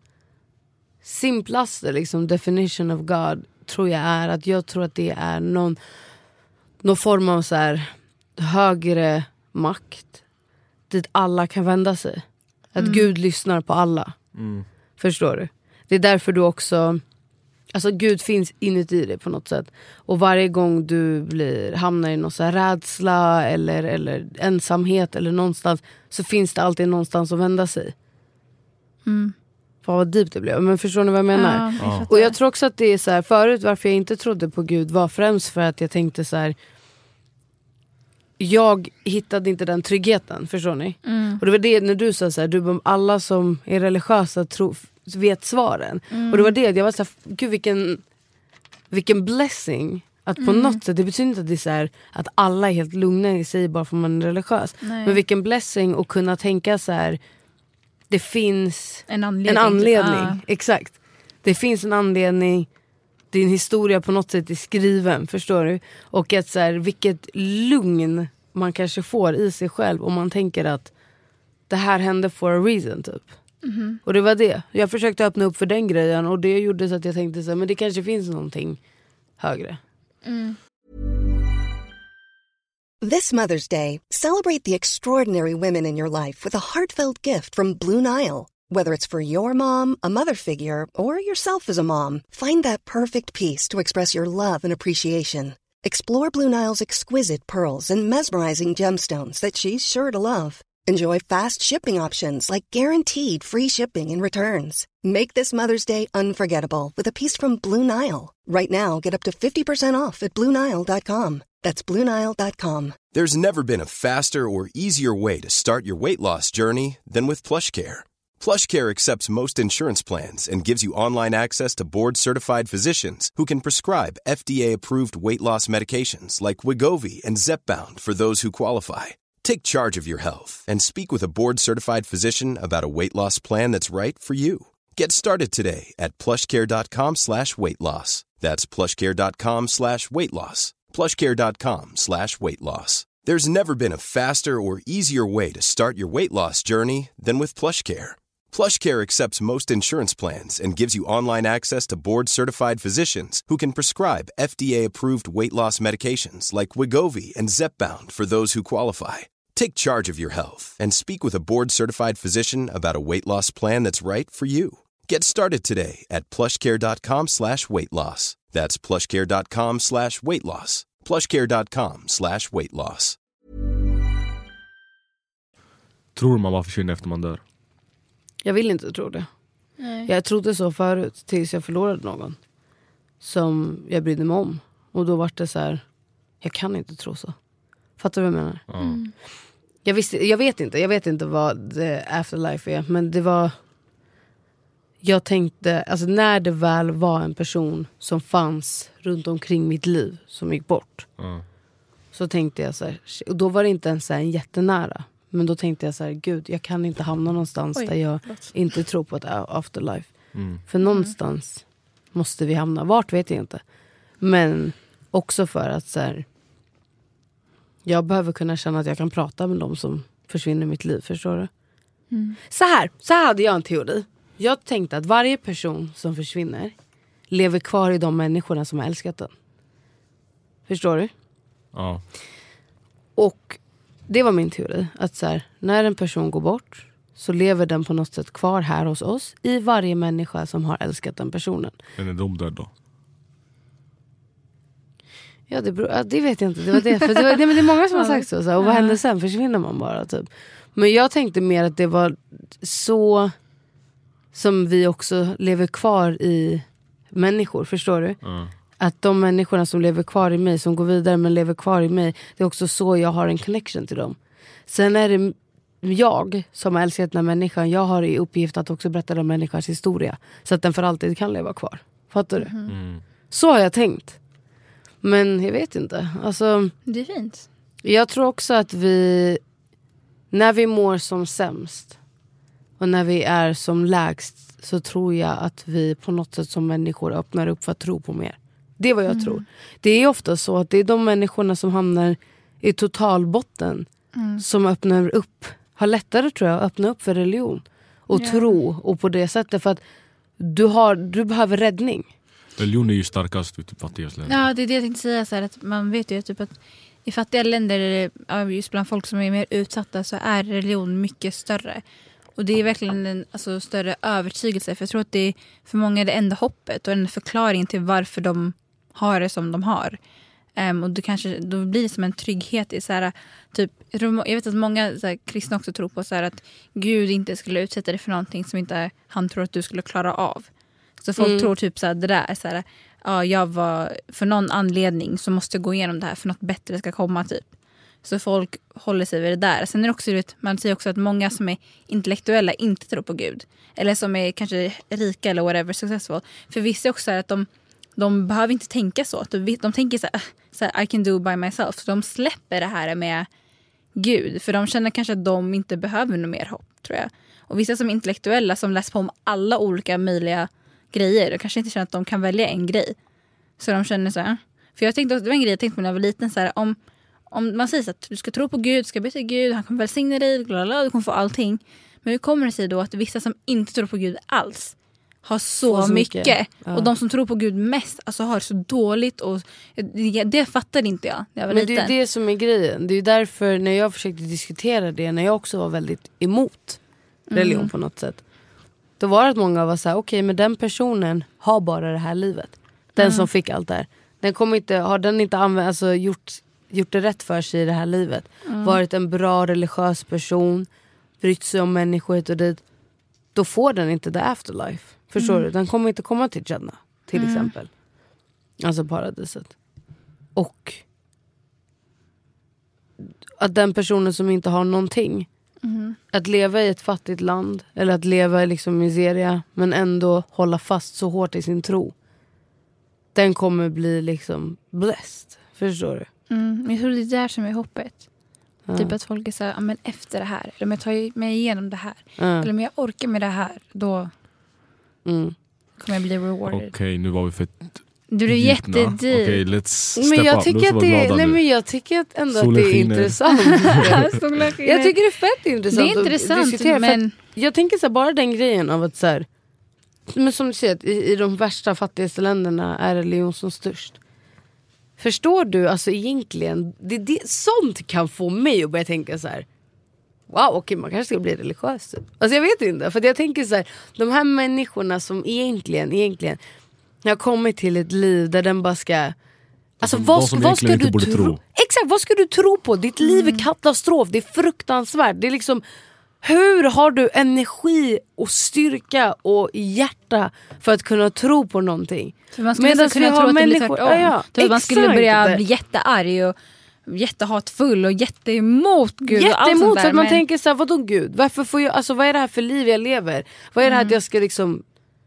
[SPEAKER 4] simplaste liksom definition of God tror jag är att jag tror att det är någon, någon form av så här högre makt dit alla kan vända sig. Att mm. Gud lyssnar på alla. Mm. Förstår du? Det är därför du också... Alltså Gud finns inuti dig på något sätt. Och varje gång du blir, hamnar i någon så här rädsla eller, eller ensamhet eller någonstans, så finns det alltid någonstans att vända sig. Mm. Fan vad deep det blev. Men förstår ni vad jag menar? Ja, jag och jag tror också att det är så här, förut varför jag inte trodde på Gud var främst för att jag tänkte så här, jag hittade inte den tryggheten, förstår ni? Mm. Och det var det när du sa så här, du, alla som är religiösa tror, vet svaren. Mm. Och det var det, jag var så här, gud vilken vilken blessing att på mm. något sätt, det betyder inte att det är så här, att alla är helt lugna i sig bara för man är religiös. Nej. Men vilken blessing att kunna tänka så här, det finns
[SPEAKER 6] en anledning.
[SPEAKER 4] En anledning. Ah. Exakt. Det finns en anledning. Din historia på något sätt är skriven, förstår du? Och att så här, vilket lugn man kanske får i sig själv om man tänker att det här hände for a reason typ. Mm-hmm. Och det var det. Jag försökte öppna upp för den grejen och det gjorde så att jag tänkte så här, men det kanske finns någonting högre.
[SPEAKER 6] Mm.
[SPEAKER 7] This Mother's Day, celebrate the extraordinary women in your life with a heartfelt gift from Blue Nile. Whether it's for your mom, a mother figure, or yourself as a mom, find that perfect piece to express your love and appreciation. Explore Blue Nile's exquisite pearls and mesmerizing gemstones that she's sure to love. Enjoy fast shipping options like guaranteed free shipping and returns. Make this Mother's Day unforgettable with a piece from Blue Nile. Right now, get up to fifty percent off at blue nile dot com. That's blue nile dot com.
[SPEAKER 1] There's never been a faster or easier way to start your weight loss journey than with PlushCare. PlushCare accepts most insurance plans and gives you online access to board-certified physicians who can prescribe F D A-approved weight loss medications like Wegovy and Zepbound for those who qualify. Take charge of your health and speak with a board-certified physician about a weight loss plan that's right for you. Get started today at plushcare.com slash weight loss. That's plushcare.com slash weight loss. plushcare.com slash weight loss. There's never been a faster or easier way to start your weight loss journey than with PlushCare. PlushCare accepts most insurance plans and gives you online access to board-certified physicians who can prescribe F D A-approved weight loss medications like Wegovy and Zepbound for those who qualify. Take charge of your health and speak with a board-certified physician about a weight loss plan that's right for you. Get started today at plushcare.com slash weight loss. That's plushcare.com slash weight loss. plushcare.com slash weight loss.
[SPEAKER 5] Tror man bara försvinner efter man dör?
[SPEAKER 4] Jag vill inte tro det.
[SPEAKER 6] Nej.
[SPEAKER 4] Jag trodde så förut tills jag förlorade någon som jag brydde mig om. Och då var det så här, jag kan inte tro så. Fattar du vad jag menar?
[SPEAKER 6] Mm.
[SPEAKER 4] Jag, visste, jag vet inte, jag vet inte vad the afterlife är, men det var, jag tänkte, alltså när det väl var en person som fanns runt omkring mitt liv som gick bort,
[SPEAKER 5] mm.
[SPEAKER 4] så tänkte jag så här, och då var det inte ens så här en jättenära, men då tänkte jag så här, gud, jag kan inte hamna någonstans Oj, där jag förlåt. inte tror på ett afterlife.
[SPEAKER 5] Mm.
[SPEAKER 4] För någonstans mm. måste vi hamna, vart vet jag inte. Men också för att så här, jag behöver kunna känna att jag kan prata med dem som försvinner i mitt liv, förstår du?
[SPEAKER 6] Mm.
[SPEAKER 4] Så här, så här hade jag en teori. Jag tänkte att varje person som försvinner lever kvar i de människorna som har älskat den. Förstår du?
[SPEAKER 5] Ja.
[SPEAKER 4] Och det var min teori. Att så här, när en person går bort så lever den på något sätt kvar här hos oss i varje människa som har älskat den personen.
[SPEAKER 5] Men är de död då?
[SPEAKER 4] Ja, det, beror, ja, det vet jag inte. Det, var det, för det, var, det, men det är många som har sagt så. så här, och vad händer sen? Försvinner man bara typ. Men jag tänkte mer att det var så som vi också lever kvar i människor, förstår du?
[SPEAKER 5] Mm.
[SPEAKER 4] Att de människorna som lever kvar i mig, som går vidare men lever kvar i mig, det är också så jag har en connection till dem. Sen är det jag som har älskat den här människan, jag har i uppgift att också berätta den människans historia så att den för alltid kan leva kvar. Fattar du?
[SPEAKER 5] Mm.
[SPEAKER 4] Så har jag tänkt. Men jag vet inte. Alltså,
[SPEAKER 6] det är fint.
[SPEAKER 4] Jag tror också att vi, när vi mår som sämst och när vi är som lägst, så tror jag att vi på något sätt som människor öppnar upp för att tro på mer. Det är vad jag mm. tror. Det är ofta så att det är de människorna som hamnar i totalbotten mm. som öppnar upp, har lättare tror jag att öppna upp för religion och yeah. tro, och på det sättet för att du, har, du behöver räddning.
[SPEAKER 5] Religion är ju starkast i typ fattigaste länder.
[SPEAKER 6] Ja, det är det jag tänkte säga så här, att man vet ju typ att i fattiga länder, just bland folk som är mer utsatta, så är religion mycket större. Och det är verkligen en alltså, större övertygelse. För jag tror att det är för många är det enda hoppet och en förklaring till varför de har det som de har. Um, och det kanske, då blir det som en trygghet i så här, typ, jag, tror, jag vet att många så här, kristna också tror på så här, att Gud inte skulle utsätta dig för någonting som inte han tror att du skulle klara av. Så folk mm. tror typ så här, det där så här, ja, jag var för någon anledning så måste jag gå igenom det här för något bättre ska komma typ. Så folk håller sig vid det där. Sen är det också, vet, man säger också att många som är intellektuella inte tror på Gud. Eller som är kanske rika eller whatever, successful. För vissa också är att de, de behöver inte tänka så. De, de tänker så här, så här, I can do by myself. Så de släpper det här med Gud. För de känner kanske att de inte behöver något mer hopp, tror jag. Och vissa som är intellektuella som läser på om alla olika möjliga grejer. De kanske inte känner att de kan välja en grej. Så de känner så här. För jag tänkte, det var en grej jag tänkte på när jag var liten. Så här, om, om man säger så att du ska tro på Gud, ska be till Gud, han kommer välsigna dig, du kommer få allting. Men hur kommer det sig då att vissa som inte tror på Gud alls har så, så mycket, mycket. Ja. Och de som tror på Gud mest alltså har så dåligt och det, det fattade inte jag när jag var
[SPEAKER 4] Men
[SPEAKER 6] liten.
[SPEAKER 4] det är det som är grejen. Det är därför när jag försökte diskutera det, när jag också var väldigt emot religion mm. på något sätt, då var det att många var så här: okej, okay, men den personen har bara det här livet. Den mm. som fick allt det här. Den kommer inte, har den inte använt, alltså gjort, gjort det rätt för sig i det här livet. Mm. Varit en bra religiös person, brytt sig om människor hit och dit. Då får den inte the afterlife. Förstår mm. du? Den kommer inte komma till Jannah, till mm. exempel. Alltså paradiset. Och att den personen som inte har någonting, mm. att leva i ett fattigt land, eller att leva i liksom miseria, men ändå hålla fast så hårt i sin tro, den kommer bli liksom blessed. Förstår du?
[SPEAKER 6] Mm. Men jag tror det är där som är hoppet. Ja. Typ att folk är så här, men efter det här, eller om jag tar mig igenom det här, ja. eller om jag orkar med det här, då mm. kommer jag bli rewarded.
[SPEAKER 5] Okej, okay, nu var vi för
[SPEAKER 6] du är jättedyr.
[SPEAKER 5] Okej, okay, let's step
[SPEAKER 4] men jag
[SPEAKER 5] up.
[SPEAKER 4] tycker att det, nej, men jag tycker att ändå att det är intressant. Jag tycker det är fett intressant.
[SPEAKER 6] Det är intressant, men
[SPEAKER 4] jag tänker så här, bara den grejen av att så här, men som du säger, i, i de värsta fattigaste länderna är religion som störst. Förstår du, alltså egentligen det, det, sånt kan få mig att börja tänka så här: wow, okej, okay, man kanske ska bli religiös. Alltså jag vet inte, för jag tänker så här, de här människorna som egentligen egentligen har kommit till ett liv där den bara ska, alltså
[SPEAKER 5] som,
[SPEAKER 4] vad, vad ska du tro?
[SPEAKER 5] tro?
[SPEAKER 4] Exakt, vad ska du tro på? Ditt mm. liv är katastrof, det är fruktansvärt. Det är liksom, hur har du energi och styrka och hjärta för att kunna tro på någonting?
[SPEAKER 6] För man skulle kunna tro att det blir tvärtom. Ja, ja, typ man skulle börja det. bli jättearg och jättehatfull och jätteemot Gud.
[SPEAKER 4] Jätteemot,
[SPEAKER 6] och allt sånt där,
[SPEAKER 4] så att man
[SPEAKER 6] men...
[SPEAKER 4] tänker så här, vadå Gud? Varför får jag, alltså vad är det här för liv jag lever? Vad är det här mm. att jag ska liksom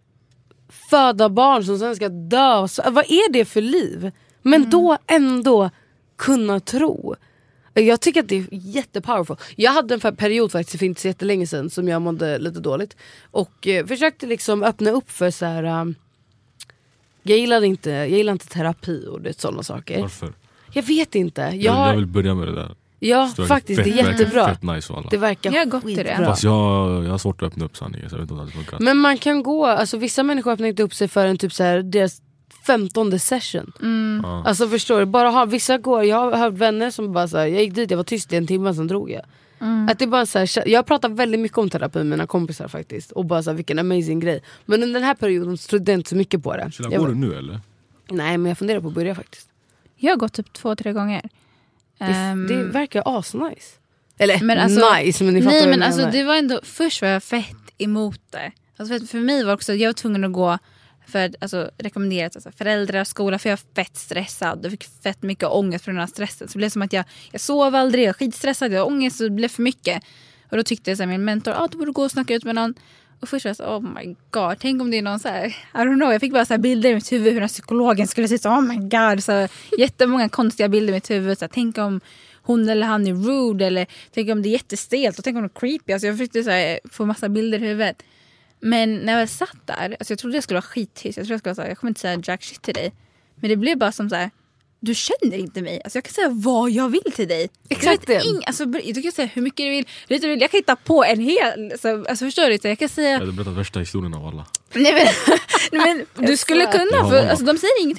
[SPEAKER 4] föda barn som sen ska dö? Så, vad är det för liv? Men mm. då ändå kunna tro. Jag tycker att det är jättepowerful. Jag hade en period faktiskt för inte så jättelänge sedan som jag mådde lite dåligt. Och eh, försökte liksom öppna upp för så här. Um, jag gillade inte, jag gillade inte terapi och det, sådana saker.
[SPEAKER 5] Varför?
[SPEAKER 4] Jag vet inte. Jag,
[SPEAKER 5] jag, jag vill börja med det där.
[SPEAKER 4] Ja,
[SPEAKER 5] det
[SPEAKER 4] faktiskt.
[SPEAKER 5] Fett,
[SPEAKER 4] det är jättebra.
[SPEAKER 5] Fett nice och alla.
[SPEAKER 4] Det verkar
[SPEAKER 6] jag har gått till det.
[SPEAKER 5] Fast jag, jag har svårt att öppna upp sanningen. Så jag vet inte om det funkar.
[SPEAKER 4] Men man kan gå, alltså vissa människor öppnar inte upp sig för en typ så här, deras femtonde session.
[SPEAKER 6] Mm.
[SPEAKER 5] Ja.
[SPEAKER 4] Alltså förstår du, bara ha, vissa går, jag har hört vänner som bara så här, jag gick dit, jag var tyst i en timme, sen drog jag. Mm. Att det bara så här, jag pratar väldigt mycket om terapi med mina kompisar faktiskt. Och bara så här, vilken amazing grej. Men under den här perioden så trodde jag inte så mycket på det.
[SPEAKER 5] Så går var... du nu eller?
[SPEAKER 4] Nej, men jag funderar på att börja faktiskt.
[SPEAKER 6] Jag har gått typ två, tre gånger.
[SPEAKER 4] Det, um... det verkar asnice. Eller
[SPEAKER 6] men alltså,
[SPEAKER 4] nice, men ni fattar
[SPEAKER 6] nej,
[SPEAKER 4] vad
[SPEAKER 6] men
[SPEAKER 4] jag
[SPEAKER 6] alltså
[SPEAKER 4] menar.
[SPEAKER 6] det var ändå, först var jag fett emot det. Alltså för, för mig var också, jag var tvungen att gå för alltså, rekommenderat alltså, föräldrar och skola, för jag var fett stressad. Jag fick fett mycket ångest för den här stressen. Så det blev som att jag, jag sov aldrig, jag var skitstressad, jag var ångest och det blev för mycket. Och då tyckte jag så här, min mentor, ah, du borde gå och snacka ut med någon. Och först var jag så, oh my god, tänk om det är någon så här, I don't know, jag fick bara så här bilder i mitt huvud hur den här psykologen skulle se så, oh my god, så jättemånga konstiga bilder i mitt huvud, så här, tänk om hon eller han är rude, eller tänk om det är jättestelt, och tänk om det är creepy, alltså jag försökte så här, få massa bilder i huvudet. Men när jag satt där, alltså jag trodde jag skulle vara skittyst, jag trodde jag skulle säga, jag kommer inte säga jack shit till dig, men det blev bara som så här, du känner inte mig. Alltså jag kan säga vad jag vill till dig.
[SPEAKER 4] Exakt det.
[SPEAKER 6] Ing, alltså, du kan säga hur mycket du vill. Du vill. Jag kan hitta på en hel... Alltså, alltså förstår du? Jag kan säga...
[SPEAKER 5] Jag hade berättat värsta historien av alla.
[SPEAKER 6] Nej men, nej, men du skulle kunna. För, alltså, de säger ingenting.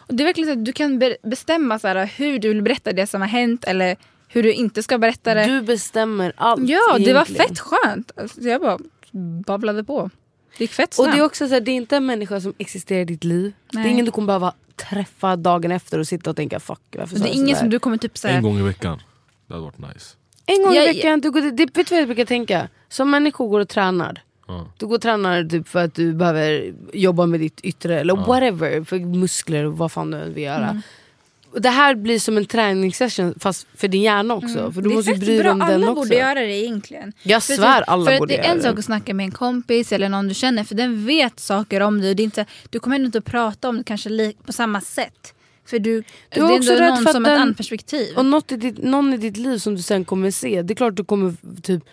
[SPEAKER 6] Och det är verkligen så att du kan be- bestämma så här, hur du vill berätta det som har hänt eller hur du inte ska berätta det.
[SPEAKER 4] Du bestämmer allt.
[SPEAKER 6] Ja, det
[SPEAKER 4] egentligen.
[SPEAKER 6] var fett skönt. Alltså, jag bara babblade på. Det gick fett snabbt.
[SPEAKER 4] Och det är också så här, det är inte en människa som existerar i ditt liv.
[SPEAKER 6] Nej.
[SPEAKER 4] Det är ingen du kommer behöva träffa dagen efter och sitta och tänka fuck. Varför
[SPEAKER 6] det är ingen som du kommer typ så här,
[SPEAKER 5] En gång i veckan. Det hade varit nice.
[SPEAKER 4] En gång
[SPEAKER 6] Jag-
[SPEAKER 4] i veckan, du går, det, det, vet du vad jag brukar tänka? Som människor går och tränar.
[SPEAKER 5] Ja.
[SPEAKER 4] Du går och tränar typ för att du behöver jobba med ditt yttre. Eller
[SPEAKER 5] Ja.
[SPEAKER 4] whatever, för muskler och vad fan du vill göra.
[SPEAKER 6] Mm.
[SPEAKER 4] Och det här blir som en träningssession fast för din hjärna också. För du
[SPEAKER 6] det är
[SPEAKER 4] måste ju
[SPEAKER 6] fett
[SPEAKER 4] bry dig
[SPEAKER 6] bra.
[SPEAKER 4] om
[SPEAKER 6] alla
[SPEAKER 4] den också.
[SPEAKER 6] borde göra det egentligen.
[SPEAKER 4] Jag
[SPEAKER 6] För
[SPEAKER 4] svär
[SPEAKER 6] typ-
[SPEAKER 4] alla
[SPEAKER 6] för att
[SPEAKER 4] borde
[SPEAKER 6] det är en
[SPEAKER 4] göra
[SPEAKER 6] sak
[SPEAKER 4] det.
[SPEAKER 6] att snacka med en kompis eller någon du känner. För den vet saker om dig. Och det är inte, du kommer ändå inte att prata om det kanske li- på samma sätt. För du,
[SPEAKER 4] Du
[SPEAKER 6] det
[SPEAKER 4] är
[SPEAKER 6] är
[SPEAKER 4] också
[SPEAKER 6] ändå
[SPEAKER 4] rädd
[SPEAKER 6] någon
[SPEAKER 4] för att
[SPEAKER 6] som
[SPEAKER 4] den-
[SPEAKER 6] ett annat perspektiv.
[SPEAKER 4] Och något i ditt, någon i ditt liv som du sen kommer se. Det är klart du kommer typ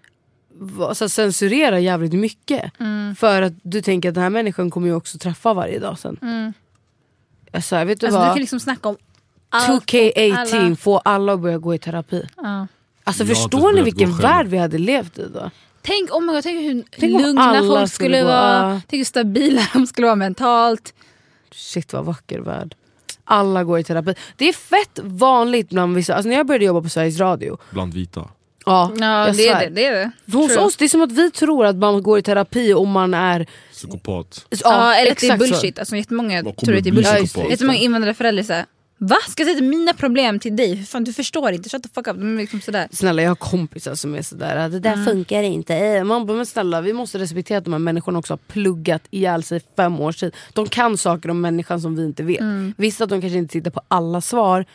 [SPEAKER 4] va- så här, censurera jävligt mycket.
[SPEAKER 6] Mm.
[SPEAKER 4] För att du tänker att den här människan kommer ju också träffa varje dag sen.
[SPEAKER 6] Mm.
[SPEAKER 4] Alltså, vet du
[SPEAKER 6] Alltså, du
[SPEAKER 4] vad?
[SPEAKER 6] kan liksom snacka om
[SPEAKER 4] två
[SPEAKER 6] allt.
[SPEAKER 4] K arton
[SPEAKER 6] alla-
[SPEAKER 4] får alla att börja gå i terapi.
[SPEAKER 6] Ja.
[SPEAKER 4] Alltså
[SPEAKER 5] Jag har inte
[SPEAKER 4] förstår ni
[SPEAKER 5] börjat
[SPEAKER 4] vilken
[SPEAKER 5] gå själv.
[SPEAKER 4] värld vi hade levt i då?
[SPEAKER 6] Tänk, oh my God, tänk hur
[SPEAKER 4] Tänk om
[SPEAKER 6] lugna
[SPEAKER 4] alla
[SPEAKER 6] folk
[SPEAKER 4] skulle
[SPEAKER 6] skulle
[SPEAKER 4] gå,
[SPEAKER 6] vara.
[SPEAKER 4] ja.
[SPEAKER 6] Tänk hur stabila de skulle vara mentalt.
[SPEAKER 4] Shit vad vacker värld. Alla går i terapi. Det är fett vanligt bland vissa. Alltså när jag började jobba på Sveriges Radio.
[SPEAKER 5] Bland vita.
[SPEAKER 4] Ja,
[SPEAKER 6] Ja,
[SPEAKER 4] jag
[SPEAKER 6] det är
[SPEAKER 4] svär.
[SPEAKER 6] det. det, är det.
[SPEAKER 4] Hos
[SPEAKER 6] True.
[SPEAKER 4] oss, det är som att vi tror att man går i terapi om man är...
[SPEAKER 5] Psykopat.
[SPEAKER 4] Ja,
[SPEAKER 6] Ja, eller att det är
[SPEAKER 4] exakt så.
[SPEAKER 6] bullshit. Alltså, jättemånga
[SPEAKER 5] Man
[SPEAKER 6] tror att det är
[SPEAKER 5] kommer bli
[SPEAKER 6] bullshit.
[SPEAKER 5] psykopat.
[SPEAKER 6] Jättemånga invandrarföräldrar säger va? Ska jag säga mina problem till dig? Hur fan, du förstår inte. Shut the fuck up. De är liksom sådär.
[SPEAKER 4] Snälla, jag har kompisar som är sådär att det där funkar inte. Eh, Man bara, men snälla, vi måste respektera att de här människorna också har pluggat ihjäl sig fem år sedan. De kan saker om människan som vi inte vet. Visst att de kanske inte sitter på alla svar,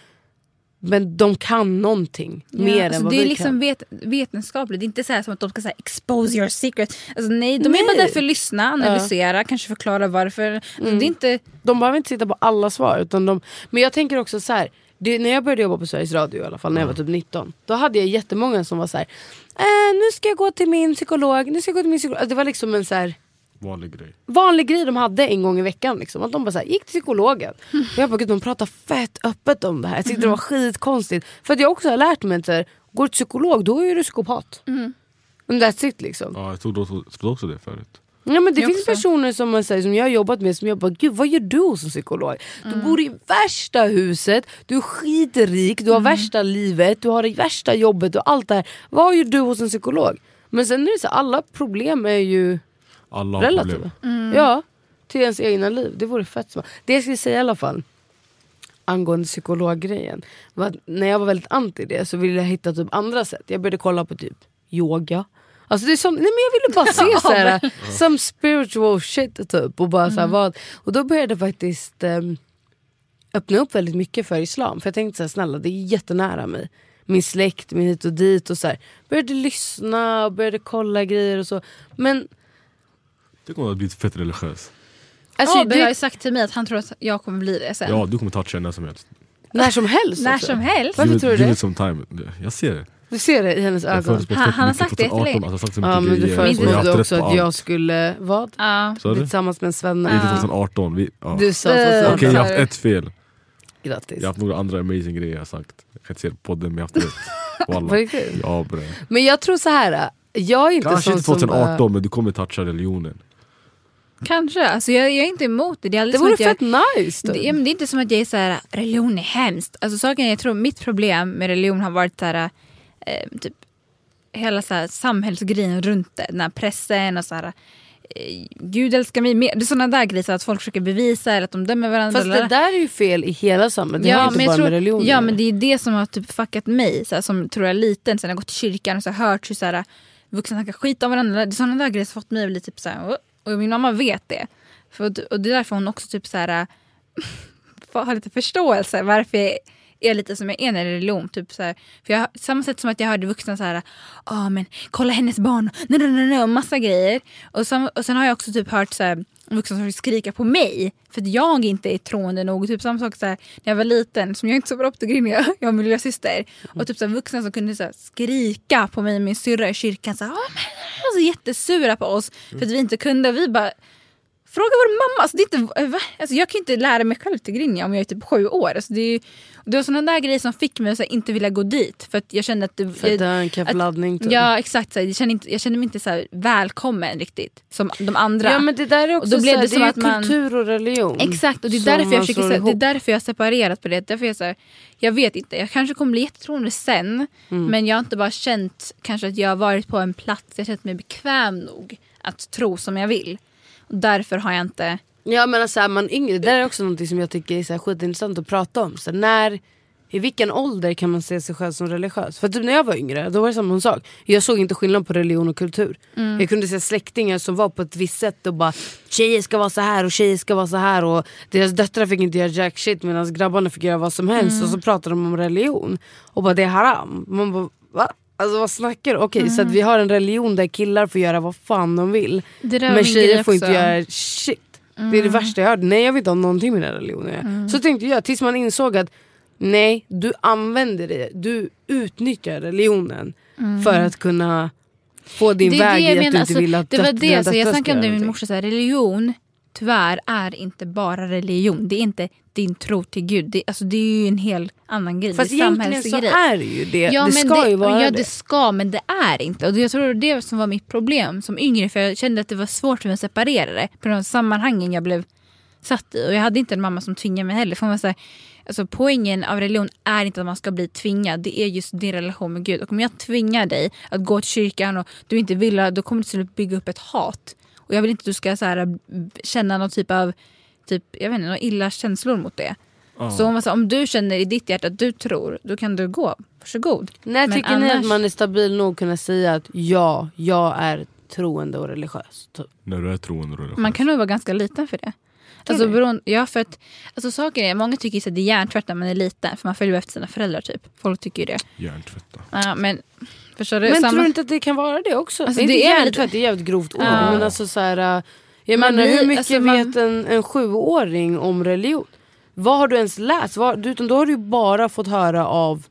[SPEAKER 4] men de kan någonting mer
[SPEAKER 6] Ja,
[SPEAKER 4] än
[SPEAKER 6] alltså,
[SPEAKER 4] vad
[SPEAKER 6] det är
[SPEAKER 4] vi
[SPEAKER 6] liksom
[SPEAKER 4] kan.
[SPEAKER 6] vet, vetenskapligt. Det är inte så här som att de ska säga expose your secret. Alltså, nej, de
[SPEAKER 4] Nej.
[SPEAKER 6] är bara där för att lyssna, analysera, kanske förklara varför. Alltså, det är inte...
[SPEAKER 4] De behöver inte sitta på alla svar. Utan de, men jag tänker också så här. Det, när jag började jobba på Sveriges Radio i alla fall, när jag var typ nitton, då hade jag jättemånga som var så här: äh, nu ska jag gå till min psykolog, nu ska jag gå till min psykolog. Alltså, det var liksom en så här
[SPEAKER 5] Vanlig grej.
[SPEAKER 4] vanlig grej de hade en gång i veckan. Liksom. Att de bara så här, gick till psykologen. Och jag bara, gud, de pratar fett öppet om det här. Jag tyckte det var skitkonstigt. För att jag också har lärt mig att så här, går du till psykolog, då är du psykopat. Mm. And that's it liksom.
[SPEAKER 5] Ja, jag trodde också, trodde också det förut.
[SPEAKER 4] Ja, men det
[SPEAKER 6] Jag
[SPEAKER 4] finns
[SPEAKER 6] också.
[SPEAKER 4] personer som, man säger, som jag har jobbat med som jag bara, gud vad gör du hos en psykolog? Du bor i värsta huset, du är skitrik, du har värsta livet, du har det värsta jobbet och allt det här. Vad gör du hos en psykolog? Men sen är det så, alla problem är ju
[SPEAKER 5] Alla har
[SPEAKER 4] relativa.
[SPEAKER 5] problem.
[SPEAKER 4] Ja, till ens egna liv. Det vore fett smart. Det jag skulle säga i alla fall angående psykologgrejen var att när jag var väldigt anti det så ville jag hitta typ andra sätt. Jag började kolla på typ yoga. Alltså det är som, nej men jag ville bara se så här, some spiritual shit typ och bara så här, vad. Och då började jag faktiskt um, öppna upp väldigt mycket för islam. För jag tänkte så här, snälla, det är jättenära mig. Min släkt, min hit och dit och så här. Började lyssna och började kolla grejer och så. Men
[SPEAKER 5] Det kommer att bli fett religiös.
[SPEAKER 4] alltså,
[SPEAKER 6] Abbe
[SPEAKER 4] det,
[SPEAKER 6] har ju sagt till mig att han tror att jag kommer bli det sen.
[SPEAKER 5] Ja, du kommer toucha när som helst.
[SPEAKER 4] när som helst
[SPEAKER 6] När
[SPEAKER 4] också.
[SPEAKER 6] som helst.
[SPEAKER 4] Varför
[SPEAKER 5] Give
[SPEAKER 4] tror du
[SPEAKER 5] it- give
[SPEAKER 4] det?
[SPEAKER 5] it some time. Jag ser det.
[SPEAKER 4] Du ser det i hennes
[SPEAKER 5] Jag
[SPEAKER 4] ögon.
[SPEAKER 5] förespråkar
[SPEAKER 6] Han-
[SPEAKER 5] fett
[SPEAKER 6] han har
[SPEAKER 5] mycket
[SPEAKER 6] sagt det
[SPEAKER 5] tjugoarton,
[SPEAKER 6] jättelänge.
[SPEAKER 5] alltså, jag har sagt så
[SPEAKER 4] Ja,
[SPEAKER 5] mycket
[SPEAKER 4] men du
[SPEAKER 5] grejer, och jag har
[SPEAKER 4] förespråkade
[SPEAKER 5] haft rätt
[SPEAKER 4] också
[SPEAKER 5] på
[SPEAKER 4] att
[SPEAKER 5] allt.
[SPEAKER 4] jag skulle, vad?
[SPEAKER 6] Ja.
[SPEAKER 5] Sa
[SPEAKER 4] Bli
[SPEAKER 5] du?
[SPEAKER 4] tillsammans med en svenne.
[SPEAKER 5] Inte tjugoarton. Vi, ja.
[SPEAKER 4] Du sa
[SPEAKER 6] Eh,
[SPEAKER 4] så.
[SPEAKER 5] Okej, jag har haft ett fel.
[SPEAKER 4] Grattis.
[SPEAKER 5] Jag har haft några andra amazing grejer jag har sagt. Jag kan inte se det på podden, men jag har haft rätt.
[SPEAKER 4] På
[SPEAKER 5] Wallah.
[SPEAKER 4] riktigt?
[SPEAKER 5] Ja, bre.
[SPEAKER 4] Men jag tror så här. Jag är inte
[SPEAKER 5] Kanske
[SPEAKER 4] sån
[SPEAKER 5] inte
[SPEAKER 4] som bara,
[SPEAKER 5] tjugoarton, men du kommer toucha religionen.
[SPEAKER 6] Kanske. Alltså, jag, jag är inte emot det. Det, är
[SPEAKER 4] det
[SPEAKER 6] aldrig
[SPEAKER 4] vore
[SPEAKER 6] som att jag,
[SPEAKER 4] fett nice.
[SPEAKER 6] det,
[SPEAKER 4] Typ.
[SPEAKER 6] ja, men det är inte som att jag är så här, religion är hemskt. Alltså, saken är, jag tror mitt problem med religion har varit så här, eh, typ hela så här, samhällsgrejen runt det. Den här pressen och så här, eh, Gud älskar mig mer. Det är sådana där grejer, så att folk försöker bevisa eller att de dömer varandra.
[SPEAKER 4] Fast det där är ju fel i hela samhället. Det har ju inte
[SPEAKER 6] men
[SPEAKER 4] bara
[SPEAKER 6] jag tror,
[SPEAKER 4] med religion.
[SPEAKER 6] ja, men det är det som har typ fuckat mig. Så här, som tror jag är liten. Sen jag gått till kyrkan och så har hört hur så här, vuxna snackar skit om varandra. Det är sådana där grejer som fått mig att bli typ så här, och min mamma vet det. För, och det är därför hon också typ så här har lite förståelse varför jag är lite som jag är när det är religion. Typ så här, för jag, samma sätt som att jag hörde vuxna så här, ja ah, men kolla hennes barn, nej, nej, nej, nej, och massa grejer. Och, sam, och sen har jag också typ hört så här, vuxna som vill skrika på mig för att jag inte är troende nog. Typ samma sak så här, när jag var liten, som jag inte så bra på att grina, jag, jag och min lilla syster. Och typ så här, vuxna som kunde så här, skrika på mig och min syrra i kyrkan så här, ah, men, alltså, jättesura på oss för att vi inte kunde. Vi bara, Fråga vår mamma. Alltså, det är inte, va? Alltså, jag kan inte lära mig själv till grinja om jag är typ sju år. Alltså, det, är, det var sådana där grejer som fick mig att här, inte vilja gå dit. För att jag kände att det,
[SPEAKER 4] För att det är en kaffeladdning.
[SPEAKER 6] Typ. Ja, exakt. Så här, jag, kände inte, jag kände mig inte så här, välkommen riktigt. Som de andra.
[SPEAKER 4] Ja, men det där är också
[SPEAKER 6] och då blev
[SPEAKER 4] så här,
[SPEAKER 6] det, som
[SPEAKER 4] det är
[SPEAKER 6] att man,
[SPEAKER 4] kultur och religion.
[SPEAKER 6] Exakt, och det är därför jag försöker, så här, det är därför jag har separerat på det. Därför jag, så här, jag vet inte, jag kanske kommer bli jättetroende sen. Mm. Men jag har inte bara känt kanske att jag har varit på en plats. Jag har känt mig bekväm nog att tro som jag vill. Och därför har jag inte...
[SPEAKER 4] Ja, men alltså, man yngre, det där är också något som jag tycker är så här skitintressant att prata om. Så när, i vilken ålder kan man se sig själv som religiös? För typ när jag var yngre, då var det samma sak. Jag såg inte skillnad på religion och kultur. Mm. Jag kunde se släktingar som var på ett visst sätt och bara, tjejer ska vara så här och tjejer ska vara så här. Och deras döttrar fick inte göra jack shit medan grabbarna fick göra vad som helst. Mm. Och så pratade de om religion. Och bara, det är haram. Man bara, va? Alltså vad snackar du? Okej, mm. så att vi har en religion där killar får göra vad fan de vill. Men tjejer får inte göra shit. Mm. Det är det värsta jag hörde. Nej, jag vet inte om någonting med den religionen. Mm. Så tänkte jag, tills man insåg att nej, du använder det. Du utnyttjar religionen mm. för att kunna få din väg i att men, du
[SPEAKER 6] alltså,
[SPEAKER 4] inte vill att
[SPEAKER 6] det var det, så jag snackade om det med min morsa. Så här, religion, tyvärr, är inte bara religion. Det är inte din tro till Gud. Det, alltså, det är ju en helt annan grej.
[SPEAKER 4] Fast
[SPEAKER 6] det är
[SPEAKER 4] egentligen så
[SPEAKER 6] grej.
[SPEAKER 4] är det ju det.
[SPEAKER 6] Ja,
[SPEAKER 4] det ska
[SPEAKER 6] det,
[SPEAKER 4] ju vara
[SPEAKER 6] ja,
[SPEAKER 4] det.
[SPEAKER 6] det ska, men det är inte. Och jag tror det var det som var mitt problem som yngre. För jag kände att det var svårt för mig att separera det. På de sammanhangen jag blev satt i. Och jag hade inte en mamma som tvingade mig heller. För man säga, alltså, poängen av religion är inte att man ska bli tvingad. Det är just din relation med Gud. Och om jag tvingar dig att gå till kyrkan och du inte vill, då kommer du att bygga upp ett hat. Och jag vill inte att du ska så här, känna någon typ av typ, jag vet inte, några illa känslor mot det. Oh. Så om, alltså, om du känner i ditt hjärta att du tror, då kan du gå. Varsågod.
[SPEAKER 4] När men tycker annars... ni att man är stabil nog att kunna säga att ja, jag är troende och religiös?
[SPEAKER 5] När du är troende och religiös.
[SPEAKER 6] Man kan nog vara ganska liten för det. Alltså, beroende, ja, för att alltså, saker är, många tycker att det är hjärntvätt när man är liten. För man följer efter sina föräldrar typ. Folk tycker ju det.
[SPEAKER 5] Hjärntvätta.
[SPEAKER 6] Ja, men förstår du?
[SPEAKER 4] Men
[SPEAKER 6] samma...
[SPEAKER 4] tror du inte att det kan vara det också?
[SPEAKER 6] Alltså,
[SPEAKER 4] det är
[SPEAKER 6] det
[SPEAKER 4] inte
[SPEAKER 6] är
[SPEAKER 4] hjärntvätt, det är jävligt grovt ord.
[SPEAKER 6] Ja.
[SPEAKER 4] Men alltså så här, jag man menar, hur mycket alltså, man... vet en, en sjuåring om religion? Vad har du ens läst? Vad, utan då har du bara fått höra av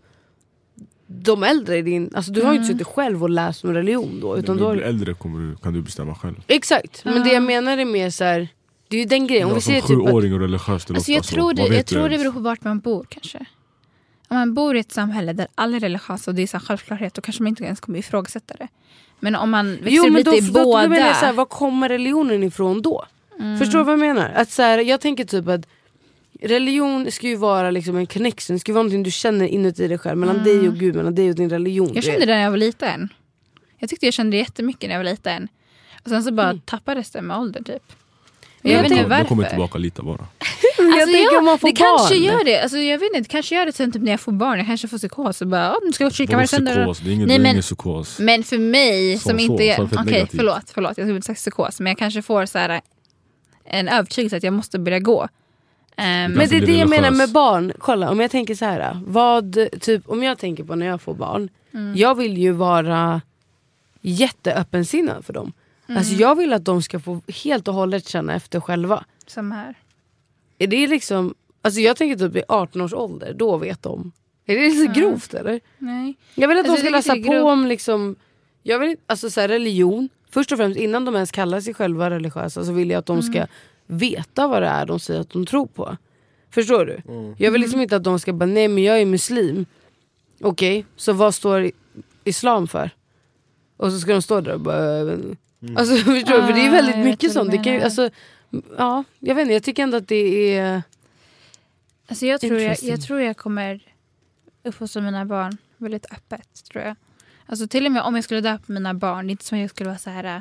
[SPEAKER 4] de äldre i din... Alltså du har ju inte suttit själv och läst om religion då. Utan
[SPEAKER 5] när du
[SPEAKER 4] blir
[SPEAKER 5] har... äldre kommer du, kan du bestämma själv.
[SPEAKER 4] Exakt, men det jag menar är mer så här, det är ju den grejen. Om vi ser
[SPEAKER 5] typ sjuåring
[SPEAKER 4] att...
[SPEAKER 5] och religiös, det
[SPEAKER 6] alltså, jag
[SPEAKER 5] så.
[SPEAKER 6] tror det, jag tror det beror på vart man bor kanske. Om man bor i ett samhälle där alla är religiösa och det är så här självklarhet, då kanske man inte ens kommer ifrågasätta det. Men om man växer jo, men lite då, i då, båda...
[SPEAKER 4] Då så här, var kommer religionen ifrån då? Mm. Förstår du vad jag menar? Att så här, jag tänker typ att religion ska ju vara liksom en connection. Det ska vara någonting du känner inuti dig själv. Mellan mm. dig och Gud, mellan dig och din religion.
[SPEAKER 6] Jag kände det när jag var liten. Jag tyckte jag kände det jättemycket när jag var liten. Och sen så bara mm. tappades det med ålder typ.
[SPEAKER 5] Jag, jag vet inte varför. Det kommer tillbaka lite bara.
[SPEAKER 6] Alltså,
[SPEAKER 4] jag tänker
[SPEAKER 6] ja,
[SPEAKER 4] om man får
[SPEAKER 6] det
[SPEAKER 4] barn.
[SPEAKER 6] kanske gör det. Alltså, jag vet inte, kanske gör det sen typ när jag får barn. Jag kanske får psykos och bara, nu ska jag kika varje söndag.
[SPEAKER 5] Det är ingen, Nej, men, ingen psykos.
[SPEAKER 6] Men för mig
[SPEAKER 5] så,
[SPEAKER 6] som
[SPEAKER 5] så,
[SPEAKER 6] inte är... Okej, okay,
[SPEAKER 5] förlåt,
[SPEAKER 6] förlåt. Jag skulle inte sagt psykos. Men jag kanske får så här, en övertygelse att jag måste börja gå. Um,
[SPEAKER 4] men det är det jag menar med barn. Kolla, om jag tänker så här. Vad, typ, om jag tänker på när jag får barn. Mm. Jag vill ju vara jätteöppensinnad för dem. Mm. Alltså jag vill att de ska få helt och hållet känna efter själva.
[SPEAKER 6] Som här.
[SPEAKER 4] Är det liksom, alltså jag tänker typ i arton års ålder, då vet de. Är det så mm. grovt eller?
[SPEAKER 6] Nej.
[SPEAKER 4] Jag vill att
[SPEAKER 6] alltså,
[SPEAKER 4] de ska läsa på om liksom, jag vill alltså så här, religion. Först och främst innan de ens kallar sig själva religiösa så vill jag att de mm. ska veta vad det är de säger att de tror på. Förstår du? Mm. Jag vill liksom inte att de ska bara, nej men jag är muslim. Okej, okay, så vad står islam för? Och så ska de stå där och bara... Mm. Alltså förstår du? För det är väldigt mycket sånt. Det kan ju, alltså, ja, jag vet inte, jag tycker ändå att det är...
[SPEAKER 6] Alltså jag tror jag, jag tror jag kommer uppfostra mina barn väldigt öppet, tror jag. Alltså till och med om jag skulle döpa mina barn, det är inte som jag skulle vara så här...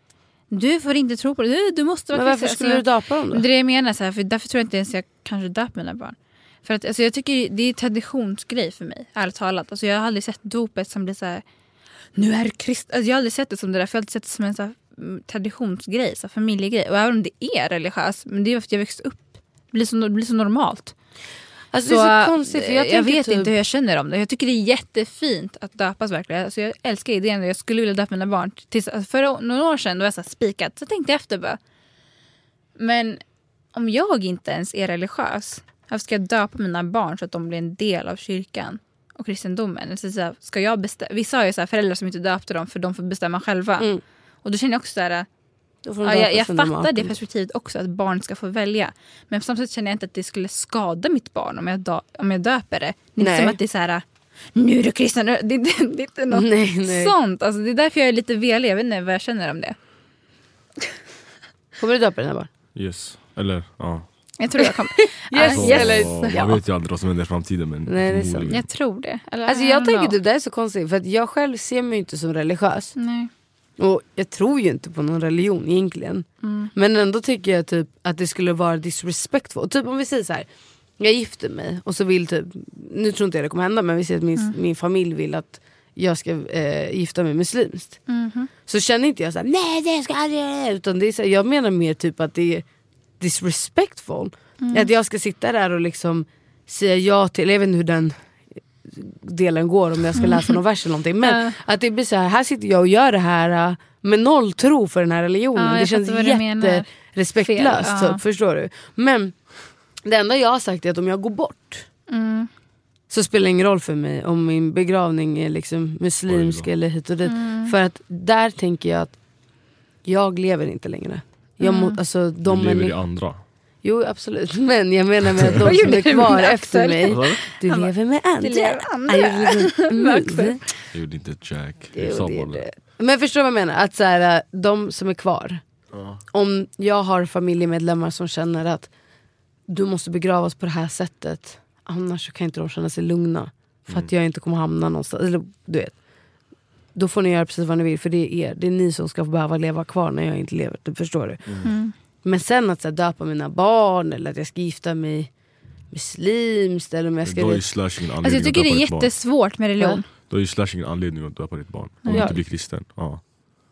[SPEAKER 6] Du får inte tro på det, du, du måste vara...
[SPEAKER 4] Men varför skulle alltså, du döpa dem då?
[SPEAKER 6] Det är det jag menar, så här, för därför tror jag inte ens jag kanske döper mina barn. För att alltså, jag tycker det är traditionsgrej för mig, ärligt talat. Alltså, jag har aldrig sett dopet som blir så här... Nu är krist... Alltså, jag har aldrig sett det som det där, för jag har alltid sett det som en så här, traditionsgrej, så här, familjegrej. Och även om det är religiös, men det är för att jag växte upp. Det blir så, det blir så normalt.
[SPEAKER 4] Alltså, så, det är så konstigt, för jag,
[SPEAKER 6] jag vet
[SPEAKER 4] typ...
[SPEAKER 6] inte hur jag känner om det. Jag tycker det är jättefint att döpas verkligen. Alltså, jag älskar idén. Jag skulle vilja döpa mina barn. Tills, alltså, för några år sedan då jag så spikat, så tänkte jag efter bara. Men om jag inte ens är religiös, varför ska jag döpa mina barn så att de blir en del av kyrkan och kristendomen? Alltså, så här, ska jag bestämma? Vissa har ju så här föräldrar som inte döpte dem för de får bestämma själva. Mm. Och då känner jag också så här,
[SPEAKER 4] Då får de
[SPEAKER 6] Ja, jag,
[SPEAKER 4] döpas
[SPEAKER 6] jag
[SPEAKER 4] under
[SPEAKER 6] fattar det
[SPEAKER 4] maten.
[SPEAKER 6] perspektivet också, att barn ska få välja. Men samtidigt känner jag inte att det skulle skada mitt barn om jag, da, om jag döper det. Det är inte
[SPEAKER 4] Nej.
[SPEAKER 6] som att det är så här, nu är du kristen. Det, det, det är inte något
[SPEAKER 4] Nej, nej.
[SPEAKER 6] sånt. Alltså, det är därför jag är lite velig. Jag vet inte vad jag känner om det.
[SPEAKER 4] Kommer du döpa den här barn?
[SPEAKER 5] Yes. Eller ja.
[SPEAKER 6] Jag tror jag kommer.
[SPEAKER 4] Yes,
[SPEAKER 6] Ah,
[SPEAKER 5] Så,
[SPEAKER 4] eller-
[SPEAKER 5] man vet ju aldrig vad som händer i framtiden. Men
[SPEAKER 4] Nej, det är sant.
[SPEAKER 5] förmodligen.
[SPEAKER 6] Jag tror det. Eller,
[SPEAKER 4] Alltså
[SPEAKER 6] I
[SPEAKER 4] jag
[SPEAKER 6] don't
[SPEAKER 4] tänker
[SPEAKER 6] know.
[SPEAKER 4] typ det är så konstigt. För att jag själv ser mig inte som religiös.
[SPEAKER 6] Nej.
[SPEAKER 4] Och jag tror ju inte på någon religion egentligen.
[SPEAKER 6] Mm.
[SPEAKER 4] Men ändå tycker jag typ att det skulle vara disrespectful. Typ om vi säger så här. Jag gifter mig och så vill typ, nu tror inte jag det kommer hända, men vi säger att min,
[SPEAKER 6] Mm.
[SPEAKER 4] min familj vill att jag ska eh, gifta mig muslimskt.
[SPEAKER 6] Mhm.
[SPEAKER 4] Så känner inte jag så här, nej det ska jag aldrig göra. Utan det är så här, jag menar mer typ att det är disrespectful.
[SPEAKER 6] Mm.
[SPEAKER 4] Att jag ska sitta där och liksom säga ja till, jag vet inte hur den delen går om jag ska läsa någon vers eller någonting. Men
[SPEAKER 6] Ja.
[SPEAKER 4] att det blir så här, här sitter jag och gör det här uh, med noll tro för den här religionen.
[SPEAKER 6] Ja, jag
[SPEAKER 4] det känns
[SPEAKER 6] fattar vad du menar.
[SPEAKER 4] jätterespektlöst,
[SPEAKER 6] Fel, ja.
[SPEAKER 4] så, förstår du? Men det enda jag har sagt är att om jag går bort
[SPEAKER 6] Mm.
[SPEAKER 4] så spelar det ingen roll för mig om min begravning är liksom muslimsk
[SPEAKER 5] Oj då.
[SPEAKER 4] eller hit och dit.
[SPEAKER 6] Mm.
[SPEAKER 4] För att där tänker jag att jag lever inte längre. Jag må, alltså,
[SPEAKER 5] Du
[SPEAKER 4] de
[SPEAKER 5] lever
[SPEAKER 4] är,
[SPEAKER 5] i andra.
[SPEAKER 4] Jo absolut, men jag menar med att
[SPEAKER 6] Vad
[SPEAKER 4] de som
[SPEAKER 6] gjorde
[SPEAKER 4] är
[SPEAKER 6] du
[SPEAKER 4] kvar
[SPEAKER 6] med
[SPEAKER 4] efter
[SPEAKER 6] Axel?
[SPEAKER 4] mig.
[SPEAKER 5] Vad sa du?
[SPEAKER 4] Du lever med andra.
[SPEAKER 6] Du lever med andra.
[SPEAKER 4] I live with
[SPEAKER 6] Axel.
[SPEAKER 4] me.
[SPEAKER 5] Jag gjorde inte ett jack.
[SPEAKER 4] Jo,
[SPEAKER 5] Jag sa
[SPEAKER 4] det är
[SPEAKER 5] bara
[SPEAKER 4] det. Men förstår vad jag menar? Att så här, de som är kvar.
[SPEAKER 5] Ja.
[SPEAKER 4] Om jag har familjemedlemmar som känner att du måste begravas på det här sättet, annars så kan inte de känna sig lugna. För att jag inte kommer hamna någonstans. Eller, du vet. Då får ni göra precis vad ni vill. För det är er. Det är ni som ska behöva leva kvar när jag inte lever. Du förstår du?
[SPEAKER 6] Mm. Men
[SPEAKER 4] sen att så här, döpa mina barn, eller att jag ska gifta mig muslimskt, eller om jag ska...
[SPEAKER 5] Då är ju Slash ingen anledning
[SPEAKER 6] Alltså jag tycker
[SPEAKER 5] att
[SPEAKER 6] det
[SPEAKER 5] döpa
[SPEAKER 6] är
[SPEAKER 5] ditt barn.
[SPEAKER 6] jättesvårt med religion.
[SPEAKER 5] Då är ju Slash ingen anledning att döpa ditt barn. Om du
[SPEAKER 4] Ja.
[SPEAKER 5] inte blir kristen. Ja.